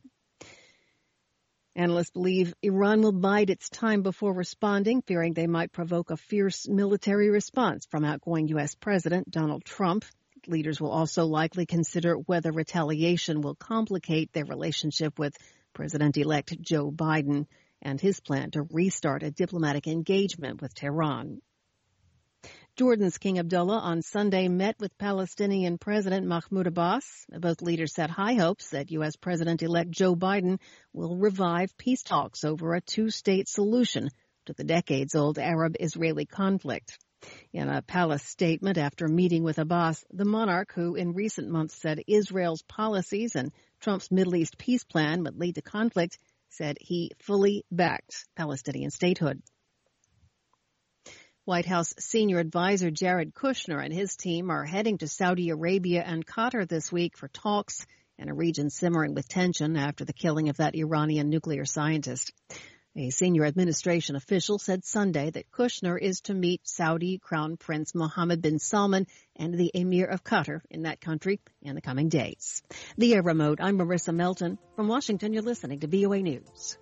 Speaker 14: Analysts believe Iran will bide its time before responding, fearing they might provoke a fierce military response from outgoing U S President Donald Trump. Leaders will also likely consider whether retaliation will complicate their relationship with President-elect Joe Biden and his plan to restart a diplomatic engagement with Tehran. Jordan's King Abdullah on Sunday met with Palestinian President Mahmoud Abbas. Both leaders set high hopes that U S President-elect Joe Biden will revive peace talks over a two-state solution to the decades-old Arab-Israeli conflict. In a palace statement after meeting with Abbas, the monarch, who in recent months said Israel's policies and Trump's Middle East peace plan would lead to conflict, said he fully backed Palestinian statehood. White House senior advisor Jared Kushner and his team are heading to Saudi Arabia and Qatar this week for talks and a region simmering with tension after the killing of that Iranian nuclear scientist. A senior administration official said Sunday that Kushner is to meet Saudi Crown Prince Mohammed bin Salman and the Emir of Qatar in that country in the coming days. Via remote, I'm Marissa Melton. From Washington, you're listening to V O A News.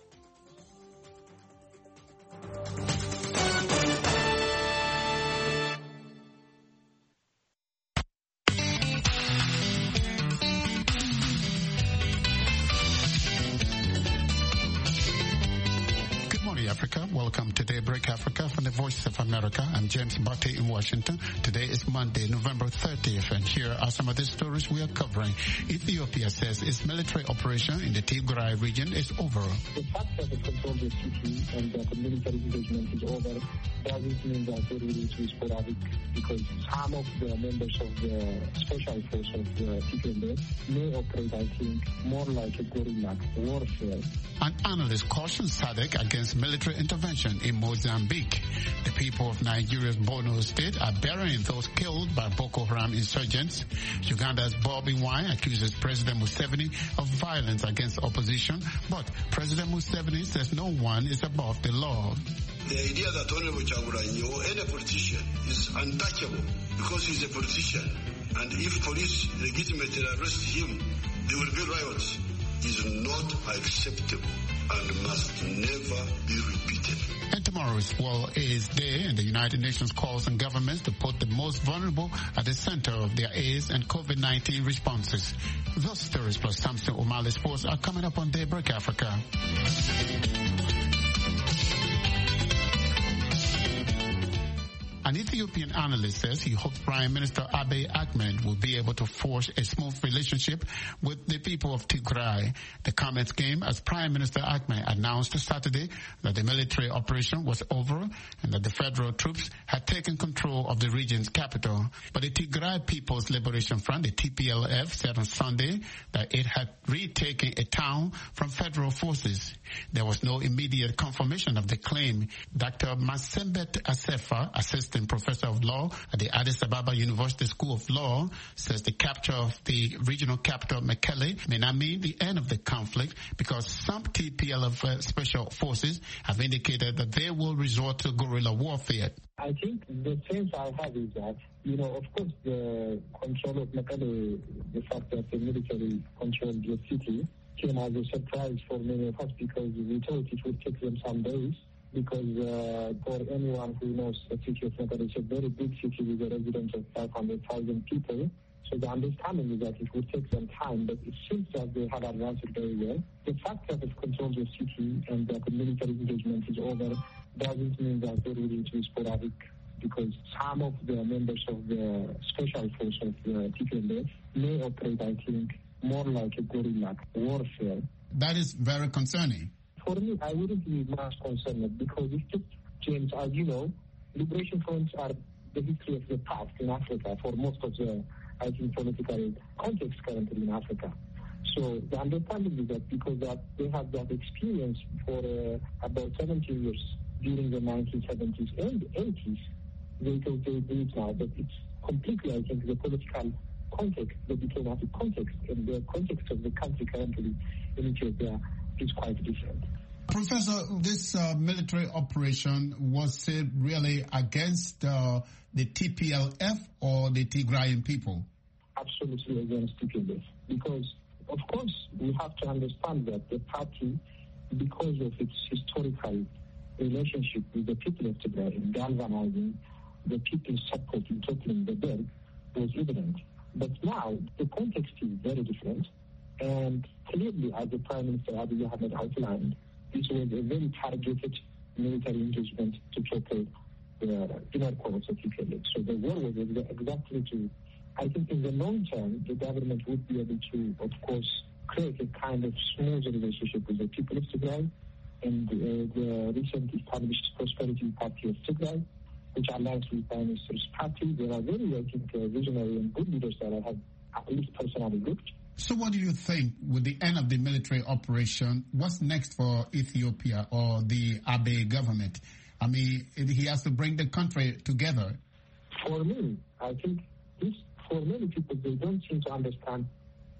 Speaker 13: Africa. Welcome to Daybreak Africa from the Voice of America. I'm James Butte in Washington. Today is Monday, November thirtieth, and here are some of the stories we are covering. Ethiopia says its military operation in the Tigray region is over.
Speaker 15: The fact that it controls the city and that the military engagement is over doesn't mean that there will be sporadic, because some of the members of the special force of the T P L F may operate, I think, more like a guerrilla warfare.
Speaker 13: An analyst cautions SADC against military intervention in Mozambique. The people of Nigeria's Borno state are burying those killed by Boko Haram insurgents. Uganda's Bobi Wine accuses President Museveni of violence against opposition, but President Museveni says no one is above the law.
Speaker 16: The idea that Honorable Chagulanyi or any politician is untouchable because he's a politician, and if police legitimately arrest him, there will be riots, is not acceptable and must never be repeated.
Speaker 13: And tomorrow is World AIDS Day, and the United Nations calls on governments to put the most vulnerable at the center of their AIDS and COVID nineteen responses. Those stories plus Samson O'Malley Sports are coming up on Daybreak Africa. An Ethiopian analyst says he hopes Prime Minister Abiy Ahmed will be able to forge a smooth relationship with the people of Tigray. The comments came as Prime Minister Ahmed announced Saturday that the military operation was over and that the federal troops had taken control of the region's capital. But the Tigray People's Liberation Front, the T P L F, said on Sunday that it had retaken a town from federal forces. There was no immediate confirmation of the claim. Doctor Masembet Asefa, assistant professor of law at the Addis Ababa University School of Law, says the capture of the regional capital Mekelle may not mean the end of the conflict, because some T P L F uh, special forces have indicated that they will resort to guerrilla warfare.
Speaker 15: I think the sense I have is that, you know, of course, the control of Mekelle, the fact that the military controlled the city, came as a surprise for many of us, because we thought it would take them some days. Because uh, for anyone who knows the city of Mekelle, it's a very big city with a residence of five hundred thousand people. So the understanding is that it would take some time, but it seems that they have advanced very well. The fact that it controls the city and that the military engagement is over doesn't mean that there will be sporadic, because some of the members of the special force of the T P L F may operate, I think, more like a guerrilla warfare.
Speaker 13: That is very concerning.
Speaker 15: For me, I wouldn't be much concerned, because it's just, James, as you know, liberation fronts are the history of the past in Africa for most of the, I think, political context currently in Africa. So the understanding is that because that they have that experience for uh, about seventy years during the nineteen seventies and eighties, they can do it now, but it's completely, I think, the political context, the diplomatic context, and the context of the country currently in Ethiopia is quite different.
Speaker 13: Professor, this uh, military operation, was it really against uh, the T P L F or the Tigrayan people?
Speaker 15: Absolutely against T P L F. Because, of course, we have to understand that the party, because of its historical relationship with the people of Tigray in galvanizing the people's support in toppling the Berg, was evident. But now, the context is very different. And clearly, as the Prime Minister Abiy Ahmed outlined, this was a very targeted military engagement to tackle the inner core of the T P L F. So the war was exactly to, I think in the long term, the government would be able to, of course, create a kind of smooth relationship with the people of Tigray and uh, the recently established Prosperity Party of Tigray, which aligns with Prime Minister's party. There are very, I think, uh, visionary and good leaders that I have at least personally looked.
Speaker 13: So what do you think, with the end of the military operation, what's next for Ethiopia or the Abiy government? I mean, he has to bring the country together.
Speaker 15: For me, I think this, for many people, they don't seem to understand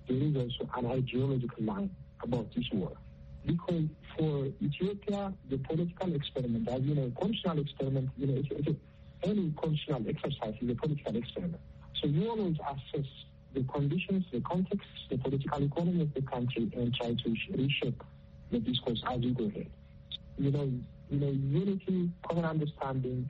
Speaker 15: there is also an ideological line about this war. Because for Ethiopia, the political experiment, as you know, constitutional experiment, you know, it's, it's a, any constitutional exercise is a political experiment. So you always assess the conditions, the context, the political economy of the country, and try to reshape the discourse as you go ahead. You know, you know, unity, common understanding,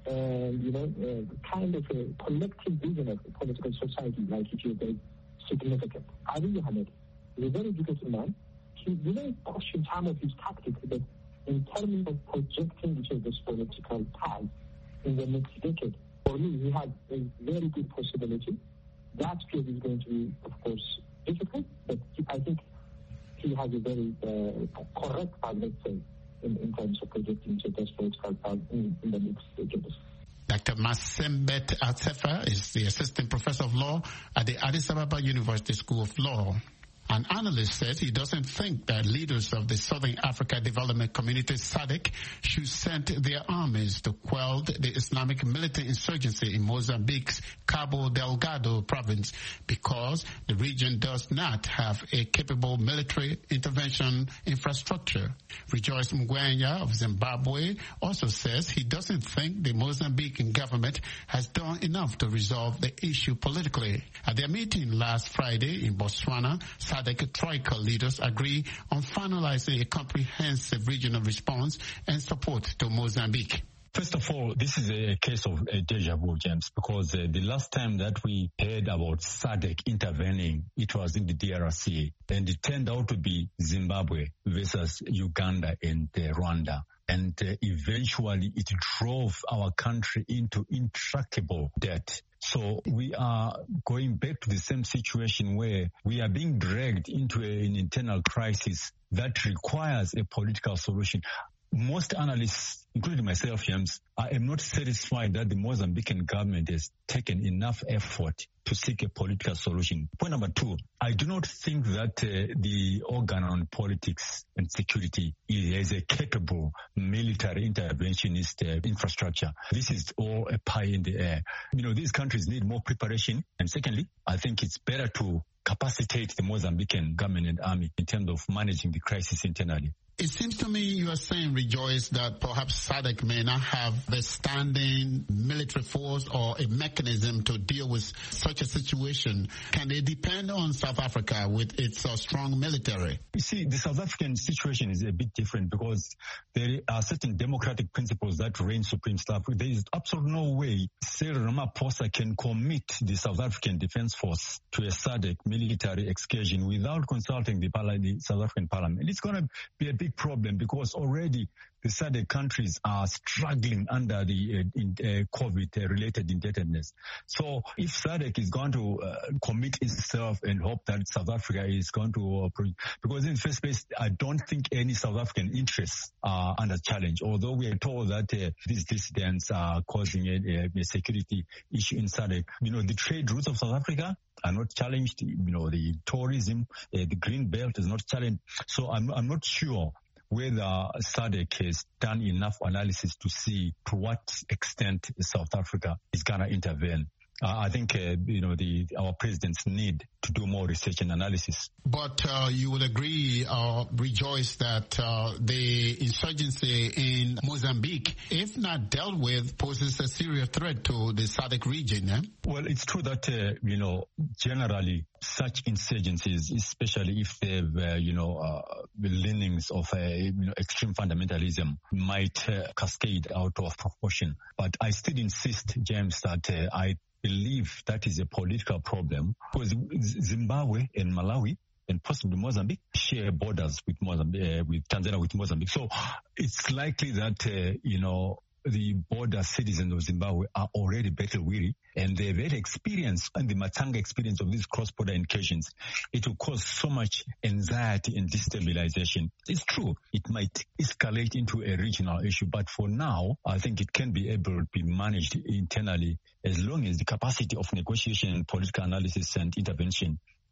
Speaker 15: and you know, uh, kind of a collective vision of a political society like Ethiopia is significant. Abiy Ahmed is a very beautiful man. He didn't question some of his tactics, but in terms of projecting Ethiopia's political path in the next decade, for me, he has a very good possibility. That field is going to be, of course, difficult, but I think he has a very uh, correct path, let's say, in, in terms of projecting Ethiopia's political path in, in the next decade.
Speaker 13: Doctor Masembet Atsefa is the assistant professor of law at the Addis Ababa University School of Law. An analyst says he doesn't think that leaders of the Southern Africa Development Community S A D C should send their armies to quell the Islamic militant insurgency in Mozambique's Cabo Delgado province because the region does not have a capable military intervention infrastructure. Rejoice Mgwenya of Zimbabwe also says he doesn't think the Mozambican government has done enough to resolve the issue politically. At their meeting last Friday in Botswana, S A D C Troika leaders agree on finalizing a comprehensive regional response and support to Mozambique.
Speaker 17: First of all, this is a case of a deja vu, James, because uh, the last time that we heard about S A D C intervening, it was in the D R C, and it turned out to be Zimbabwe versus Uganda and uh, Rwanda. And uh, eventually it drove our country into intractable debt. So we are going back to the same situation where we are being dragged into a, an internal crisis that requires a political solution. Most analysts, including myself, James, I am not satisfied that the Mozambican government has taken enough effort to seek a political solution. Point number two, I do not think that uh, the organ on politics and security is a capable military interventionist uh, infrastructure. This is all a pie in the air. You know, these countries need more preparation. And secondly, I think it's better to capacitate the Mozambican government and army in terms of managing the crisis internally.
Speaker 13: It seems to me you are saying, Rejoice, that perhaps S A D C may not have the standing military force or a mechanism to deal with such a situation. Can they depend on South Africa with its uh, strong military?
Speaker 17: You see, the South African situation is a bit different because there are certain democratic principles that reign supreme. South Africa. There is absolutely no way Cyril Ramaphosa can commit the South African Defence Force to a S A D C military excursion without consulting the, the South African Parliament. It's going to be a big problem because already the S A D C countries are struggling under the uh, in, uh, COVID-related indebtedness. So if S A D C is going to uh, commit itself and hope that South Africa is going to, uh, because in the first place, I don't think any South African interests are under challenge, although we are told that uh, these dissidents are causing a, a security issue in S A D C. You know, the trade routes of South Africa are not challenged. You know, the tourism, uh, the green belt is not challenged. So I'm, I'm not sure whether S A D C has done enough analysis to see to what extent South Africa is going to intervene. Uh, I think, uh, you know, the our presidents need to do more research and analysis.
Speaker 13: But uh, you would agree, uh, Rejoice, that uh, the insurgency in Mozambique, if not dealt with, poses a serious threat to the S A D C region, eh?
Speaker 17: Well, it's true that, uh, you know, generally such insurgencies, especially if they have, uh, you know, uh, leanings of uh, you know, extreme fundamentalism, might uh, cascade out of proportion. But I still insist, James, that uh, I believe that is a political problem because Zimbabwe and Malawi and possibly Mozambique share borders with Mozambique, uh, with Tanzania, with Mozambique. So it's likely that, uh, you know, the border citizens of Zimbabwe are already battle weary and they've had experience and the Matanga experience of these cross-border incursions. It will cause so much anxiety and destabilization. It's true, it might escalate into a regional issue, but for now, I think it can be able to be managed internally as long as the capacity of negotiation, political analysis and intervention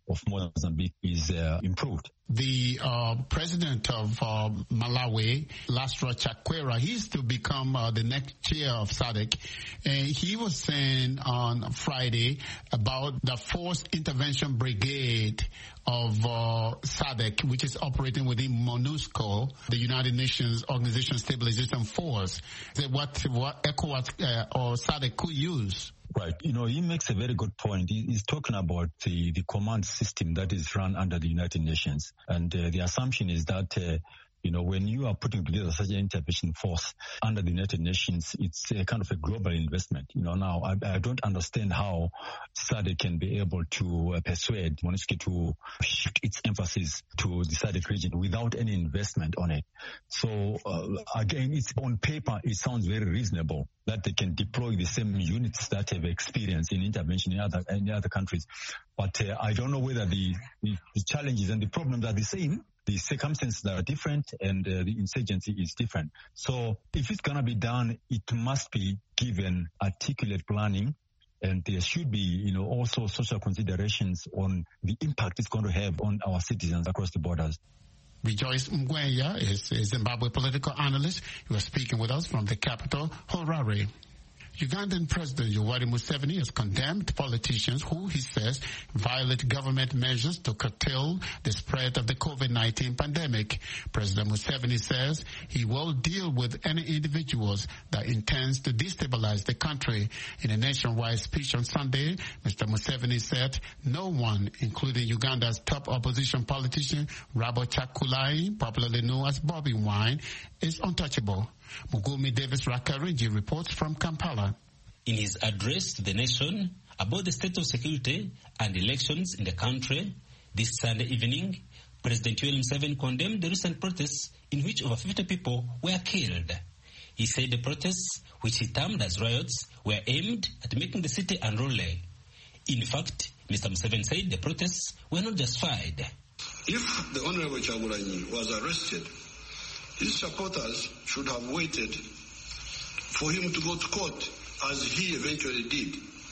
Speaker 17: of Mozambique is uh, improved.
Speaker 13: The uh, president of uh, Malawi, Lastra Chakwera, he's to become uh, the next chair of SADC. And he was saying on Friday about the Forced Intervention Brigade of uh, SADC, which is operating within MONUSCO, the United Nations Organization Stabilization Force. What, what ECOWAS uh, or SADC could use.
Speaker 17: Right. You know, he makes a very good point. He, he's talking about the, the command system that is run under the United Nations. And uh, the assumption is that, uh, you know, when you are putting together such an intervention force under the United Nations, it's a kind of a global investment. You know, now I, I don't understand how SADC can be able to uh, persuade MONUSCO to shift its emphasis to the SADC region without any investment on it. So uh, again, it's on paper, it sounds very reasonable that they can deploy the same units that have experience in intervention in other in other countries. But uh, I don't know whether the, the, the challenges and the problems are the same. The circumstances are different and uh, the insurgency is different. So if it's going to be done, it must be given articulate planning, and there should be, you know, also social considerations on the impact it's going to have on our citizens across the borders.
Speaker 13: Rejoice Mgwenya is a Zimbabwe political analyst. He was speaking with us from the capital, Harare. Ugandan President Yoweri Museveni has condemned politicians who, he says, violate government measures to curtail the spread of the COVID nineteen pandemic. President Museveni says he will deal with any individuals that intends to destabilize the country. In a nationwide speech on Sunday, Mister Museveni said no one, including Uganda's top opposition politician, Robert Chakulai, popularly known as Bobby Wine, is untouchable. Mugumi Davis Rakarinji reports from Kampala.
Speaker 18: In his address to the nation about the state of security and elections in the country this Sunday evening, President Yoweri Museveni condemned the recent protests in which over fifty people were killed. He said the protests, which he termed as riots, were aimed at making the city unruly. In fact, Mister Museveni said the protests were not justified.
Speaker 16: If the Honorable Chagulanyi was arrested, his supporters should have waited for him to go to court, as he eventually did.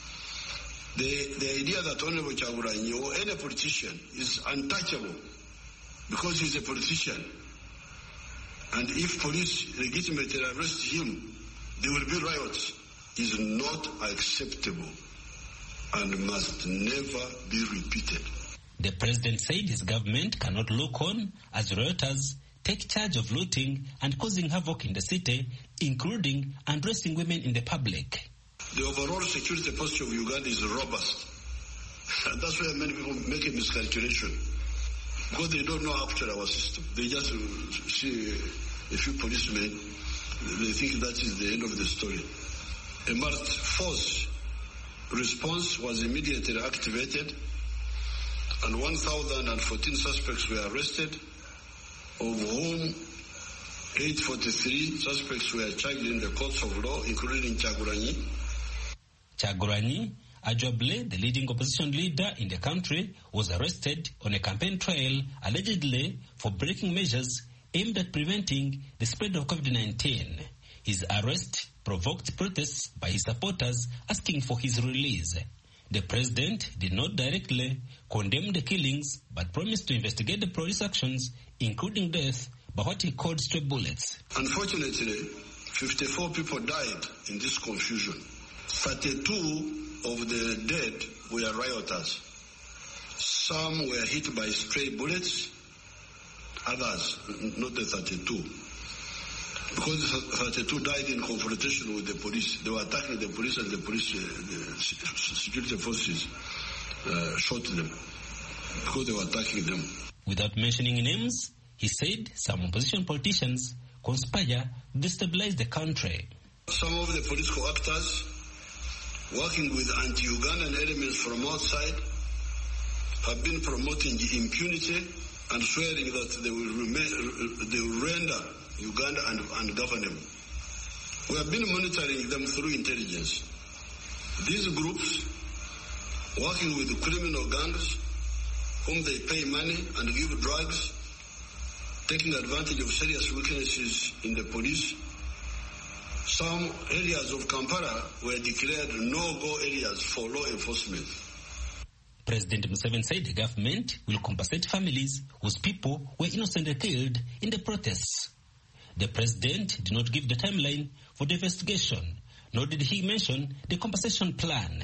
Speaker 16: The, the idea that Honorable Chagulanyi or any politician is untouchable because he's a politician, and if police legitimately arrest him, there will be riots, is not acceptable and must never be repeated.
Speaker 18: The president said his government cannot look on as rioters take charge of looting and causing havoc in the city, including undressing women in the public.
Speaker 16: The overall security posture of Uganda is robust. And that's why many people make a miscalculation. Because they don't know actually our system. They just see a few policemen, they think that is the end of the story. A marked force response was immediately activated, and one thousand fourteen suspects were arrested, of whom eight hundred forty-three suspects were charged in the courts of law, including Chagulanyi.
Speaker 18: Chagulanyi, arguably the leading opposition leader in the country, was arrested on a campaign trail allegedly for breaking measures aimed at preventing the spread of COVID nineteen. His arrest provoked protests by his supporters asking for his release. The president did not directly condemn the killings, but promised to investigate the police actions, including death by what he called stray bullets.
Speaker 16: Unfortunately, fifty-four people died in this confusion. thirty-two of the dead were rioters. Some were hit by stray bullets, others, not the thirty-two. Because the thirty-two died in confrontation with the police. They were attacking the police, and the police, uh, the security forces uh, shot them because they were attacking them.
Speaker 18: Without mentioning names, he said some opposition politicians conspire to destabilize the country.
Speaker 16: Some of the political actors working with anti-Ugandan elements from outside have been promoting impunity and swearing that they will, remain, they will render Uganda and, and govern them. We have been monitoring them through intelligence. These groups, working with criminal gangs, whom they pay money and give drugs, taking advantage of serious weaknesses in the police. Some areas of Kampala were declared no-go areas for law enforcement.
Speaker 18: President Museveni said the government will compensate families whose people were innocently killed in the protests. The president did not give the timeline for the investigation, nor did he mention the compensation plan.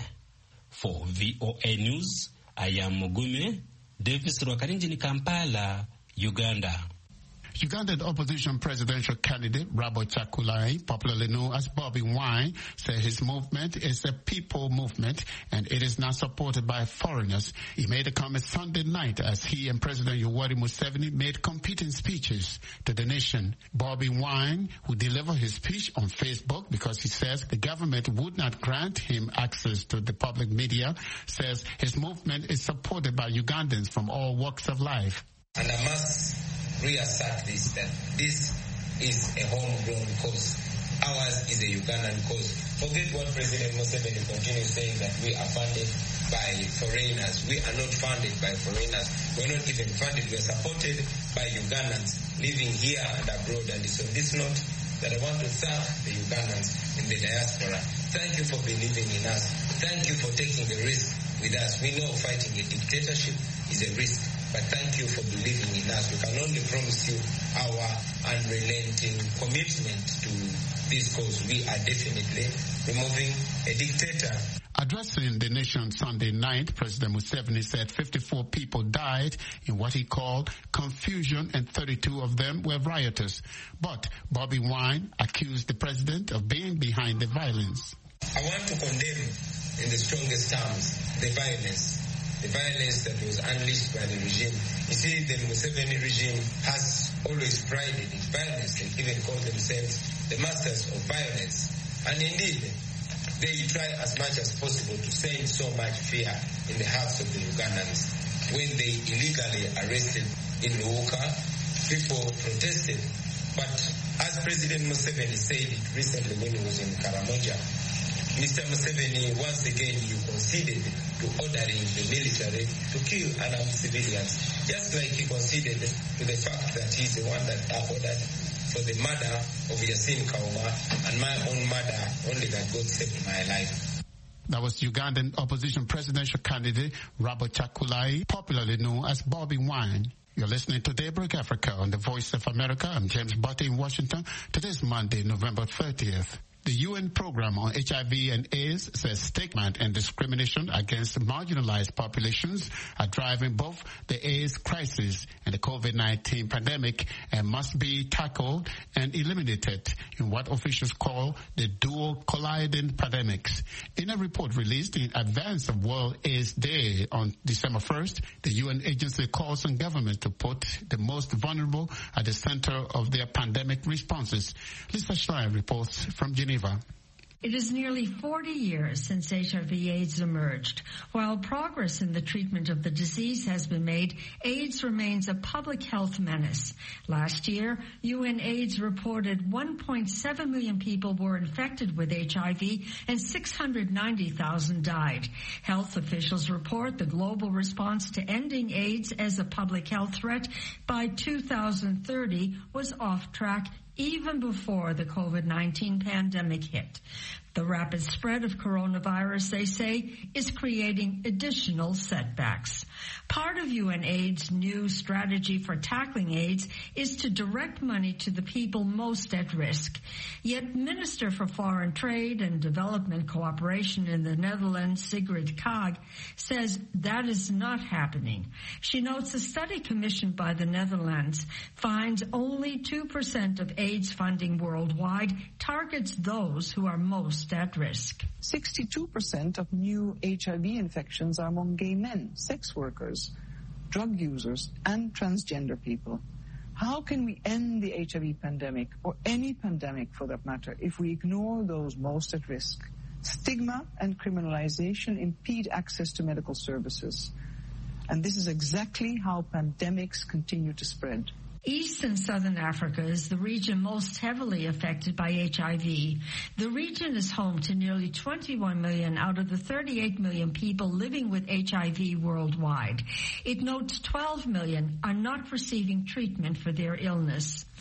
Speaker 18: For V O A News, I am Mugume Davis Rwakarinjini, Kampala, Uganda.
Speaker 13: Ugandan opposition presidential candidate Robert Chakulai, popularly known as Bobby Wine, said his movement is a people movement and it is not supported by foreigners. He made a comment Sunday night as he and President Yoweri Museveni made competing speeches to the nation. Bobby Wine, who delivered his speech on Facebook because he says the government would not grant him access to the public media, says his movement is supported by Ugandans from all walks of life.
Speaker 19: And I must reassert this, that this is a homegrown cause. Ours is a Ugandan cause. Forget what President Museveni continues saying, that we are funded by foreigners. We are not funded by foreigners. We're not even funded. We're supported by Ugandans living here and abroad. And it's on this note that I want to thank the Ugandans in the diaspora. Thank you for believing in us. Thank you for taking the risk with us. We know fighting a dictatorship is a risk. But thank you for believing in us. We can only promise you our unrelenting commitment to this cause. We are definitely removing a dictator.
Speaker 13: Addressing the nation Sunday night, President Museveni said fifty-four people died in what he called confusion and thirty-two of them were rioters. But Bobby Wine accused the president of being behind the violence.
Speaker 19: I want to condemn in the strongest terms the violence. The violence that was unleashed by the regime. You see, the Museveni regime has always prided its violence. They even call themselves the masters of violence. And indeed, they try as much as possible to send so much fear in the hearts of the Ugandans. When they illegally arrested in Luuka, people protested. But as President Museveni said it recently when he was in Karamoja, Mister Museveni, once again, you conceded to ordering the military to kill unarmed civilians, just like he conceded to the fact that he's the one that ordered for the murder of Yasin Kauma and my own murder, only that God saved my life.
Speaker 13: That was Ugandan opposition presidential candidate Robert Chakulai, popularly known as Bobby Wine. You're listening to Daybreak Africa on the Voice of America. I'm James Butte in Washington. Today's Monday, November thirtieth. The U N program on H I V and AIDS says stigma and discrimination against marginalized populations are driving both the AIDS crisis and the COVID nineteen pandemic and must be tackled and eliminated in what officials call the dual colliding pandemics. In a report released in advance of World AIDS Day on December first, the U N agency calls on government to put the most vulnerable at the center of their pandemic responses. Lisa Schlein reports from Geneva.
Speaker 20: It is nearly forty years since H I V AIDS emerged. While progress in the treatment of the disease has been made, AIDS remains a public health menace. Last year, U N AIDS reported one point seven million people were infected with H I V and six hundred ninety thousand died. Health officials report the global response to ending AIDS as a public health threat by two thousand thirty was off track even before the COVID nineteen pandemic hit. The rapid spread of coronavirus, they say, is creating additional setbacks. Part of U N AIDS' new strategy for tackling AIDS is to direct money to the people most at risk. Yet Minister for Foreign Trade and Development Cooperation in the Netherlands, Sigrid Kaag, says that is not happening. She notes a study commissioned by the Netherlands finds only two percent of AIDS funding worldwide targets those who are most at risk.
Speaker 21: sixty-two percent of new H I V infections are among gay men, sex workers, drug users, and transgender people. How can we end the H I V pandemic, or any pandemic for that matter, if we ignore those most at risk? Stigma and criminalization impede access to medical services. And this is exactly how pandemics continue to spread.
Speaker 20: East and Southern Africa is the region most heavily affected by H I V. The region is home to nearly twenty-one million out of the thirty-eight million people living with H I V worldwide. It notes twelve million are not receiving treatment for their illness.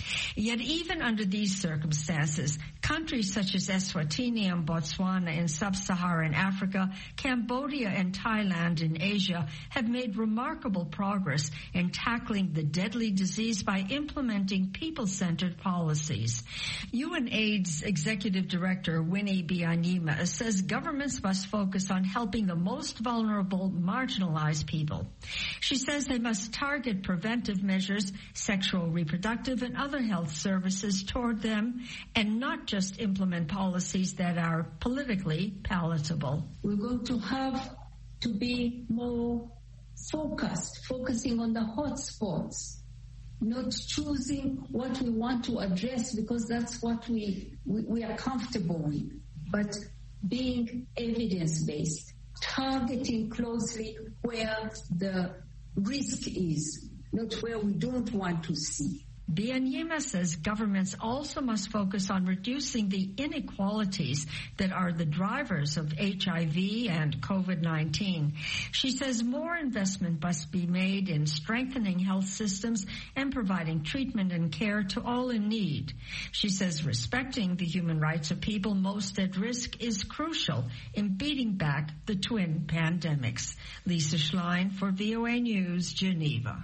Speaker 20: Yet even under these circumstances, countries such as Eswatini and Botswana in sub-Saharan Africa, Cambodia and Thailand in Asia have made remarkable progress in tackling the deadly disease by implementing people-centered policies. U N AIDS Executive Director Winnie Byanyima says governments must focus on helping the most vulnerable, marginalized people. She says they must target preventive measures, sexual, reproductive, and other health services toward them, and not just implement policies that are politically palatable.
Speaker 2: We're going to have to be more focused, focusing on the hot spots, not choosing what we want to address because that's what we, we, we are comfortable with, but being evidence-based, targeting closely where the risk is, not where we don't want to see.
Speaker 20: Byanyima says governments also must focus on reducing the inequalities that are the drivers of H I V and COVID nineteen. She says more investment must be made in strengthening health systems and providing treatment and care to all in need. She says respecting the human rights of people most at risk is crucial in beating back the twin pandemics. Lisa Schlein for V O A News, Geneva.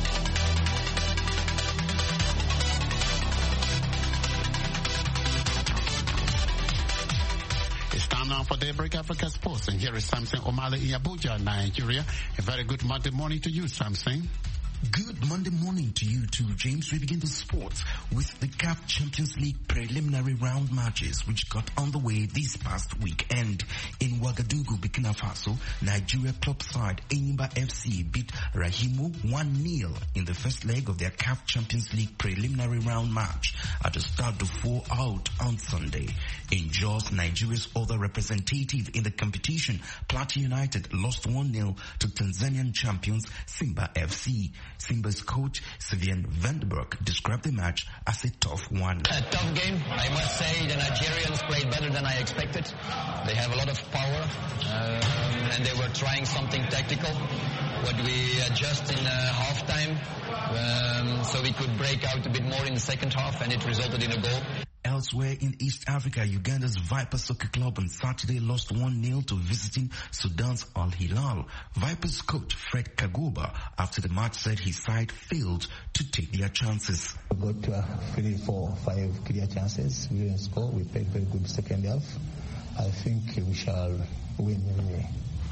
Speaker 13: Now for Daybreak Africa Sports, and here is Samson Omale in Abuja, Nigeria. A very good Monday morning to you, Samson.
Speaker 22: Good Monday morning to you too, James. We begin the sports with the C A F Champions League preliminary round matches which got underway this past weekend. In Ouagadougou, Burkina Faso, Nigeria club side Enyimba F C beat Rahimu one nil in the first leg of their C A F Champions League preliminary round match at the Stade de Four out on Sunday. In Jos, Nigeria's other representative in the competition, Plateau United lost one nil to Tanzanian champions Simba F C. Simba's coach, Sylvain Vandenberg, described the match as a tough one.
Speaker 23: A tough game. I must say the Nigerians played better than I expected. They have a lot of power, uh, and they were trying something tactical. What we adjust in uh, halftime, um, so we could break out a bit more in the second half, and it resulted in a goal.
Speaker 22: Elsewhere in East Africa, Uganda's Vipers Soccer Club on Saturday lost one nil to visiting Sudan's Al Hilal. Vipers coach Fred Kagoba, after the match, said his side failed to take their chances.
Speaker 24: We got uh, three, four, five clear chances. We didn't score. We played very good second half. I think we shall win anyway.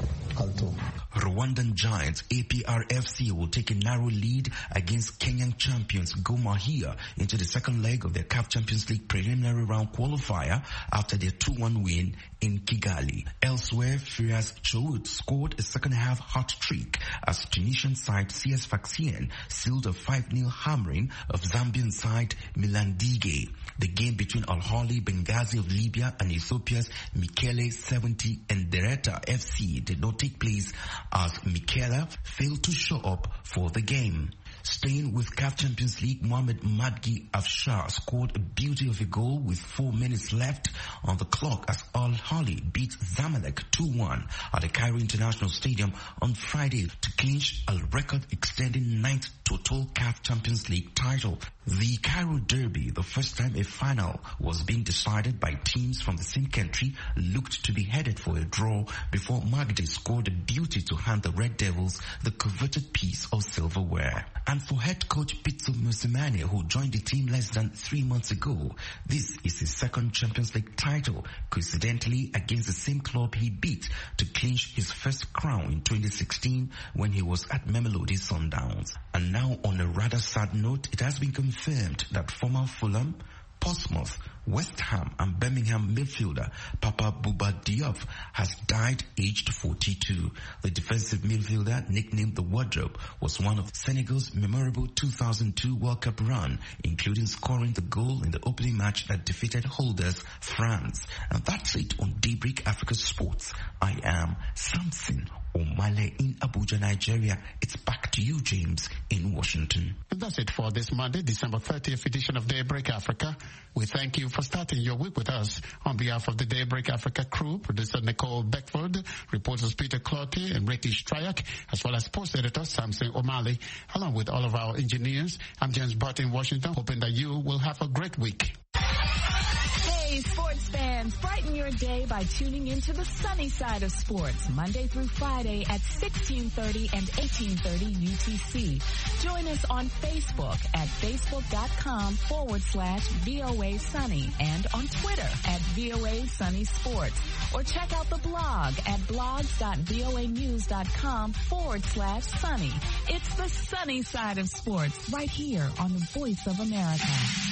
Speaker 22: Rwandan giants A P R F C will take a narrow lead against Kenyan champions Gor Mahia into the second leg of their C A F Champions League preliminary round qualifier after their two one win in Kigali. Elsewhere, Firas Choud scored a second half hat trick as Tunisian side C S Sfaxien sealed a five nil hammering of Zambian side Milandige. The game between Al Ahly Benghazi of Libya and Ethiopia's Mekele seventy and Dereta F C did not take place as Mekele failed to show up for the game. Staying with C A F Champions League, Mohamed Madgi Afshar scored a beauty of a goal with four minutes left on the clock as Al Ahly beat Zamalek two one at the Cairo International Stadium on Friday to clinch a record-extending ninth total C A F Champions League title. The Cairo Derby, the first time a final was being decided by teams from the same country, looked to be headed for a draw before Magdi scored a beauty to hand the Red Devils the coveted piece of silverware. And for head coach Pitso Mosimane, who joined the team less than three months ago, this is his second Champions League title, coincidentally against the same club he beat to clinch his first crown in twenty sixteen when he was at Mamelodi Sundowns. And now, on a rather sad note, it has been confirmed that former Fulham, Portsmouth, West Ham and Birmingham midfielder Papa Bouba Diop has died aged forty-two. The defensive midfielder, nicknamed the Wardrobe, was one of Senegal's memorable two thousand two World Cup run, including scoring the goal in the opening match that defeated holders France. And that's it on Daybreak Africa Sports. I am Samson Omale in Abuja, Nigeria. It's back to you, James, in Washington.
Speaker 13: And that's it for this Monday, December thirtieth edition of Daybreak Africa. We thank you for for starting your week with us. On behalf of the Daybreak Africa crew, producer Nicole Beckford, reporters Peter Clottey and Ricky Stryak, as well as sports editor Samson O'Malley, along with all of our engineers, I'm James Barton in Washington, hoping that you will have a great week.
Speaker 3: Hey, sports fans, brighten your day by tuning into the sunny side of sports, Monday through Friday at sixteen thirty and eighteen thirty U T C. Join us on Facebook at facebook.com forward slash VOA Sunny and on Twitter at VOA Sunny Sports. Or check out the blog at blogs.voanews.com forward slash sunny. It's the sunny side of sports right here on the Voice of America.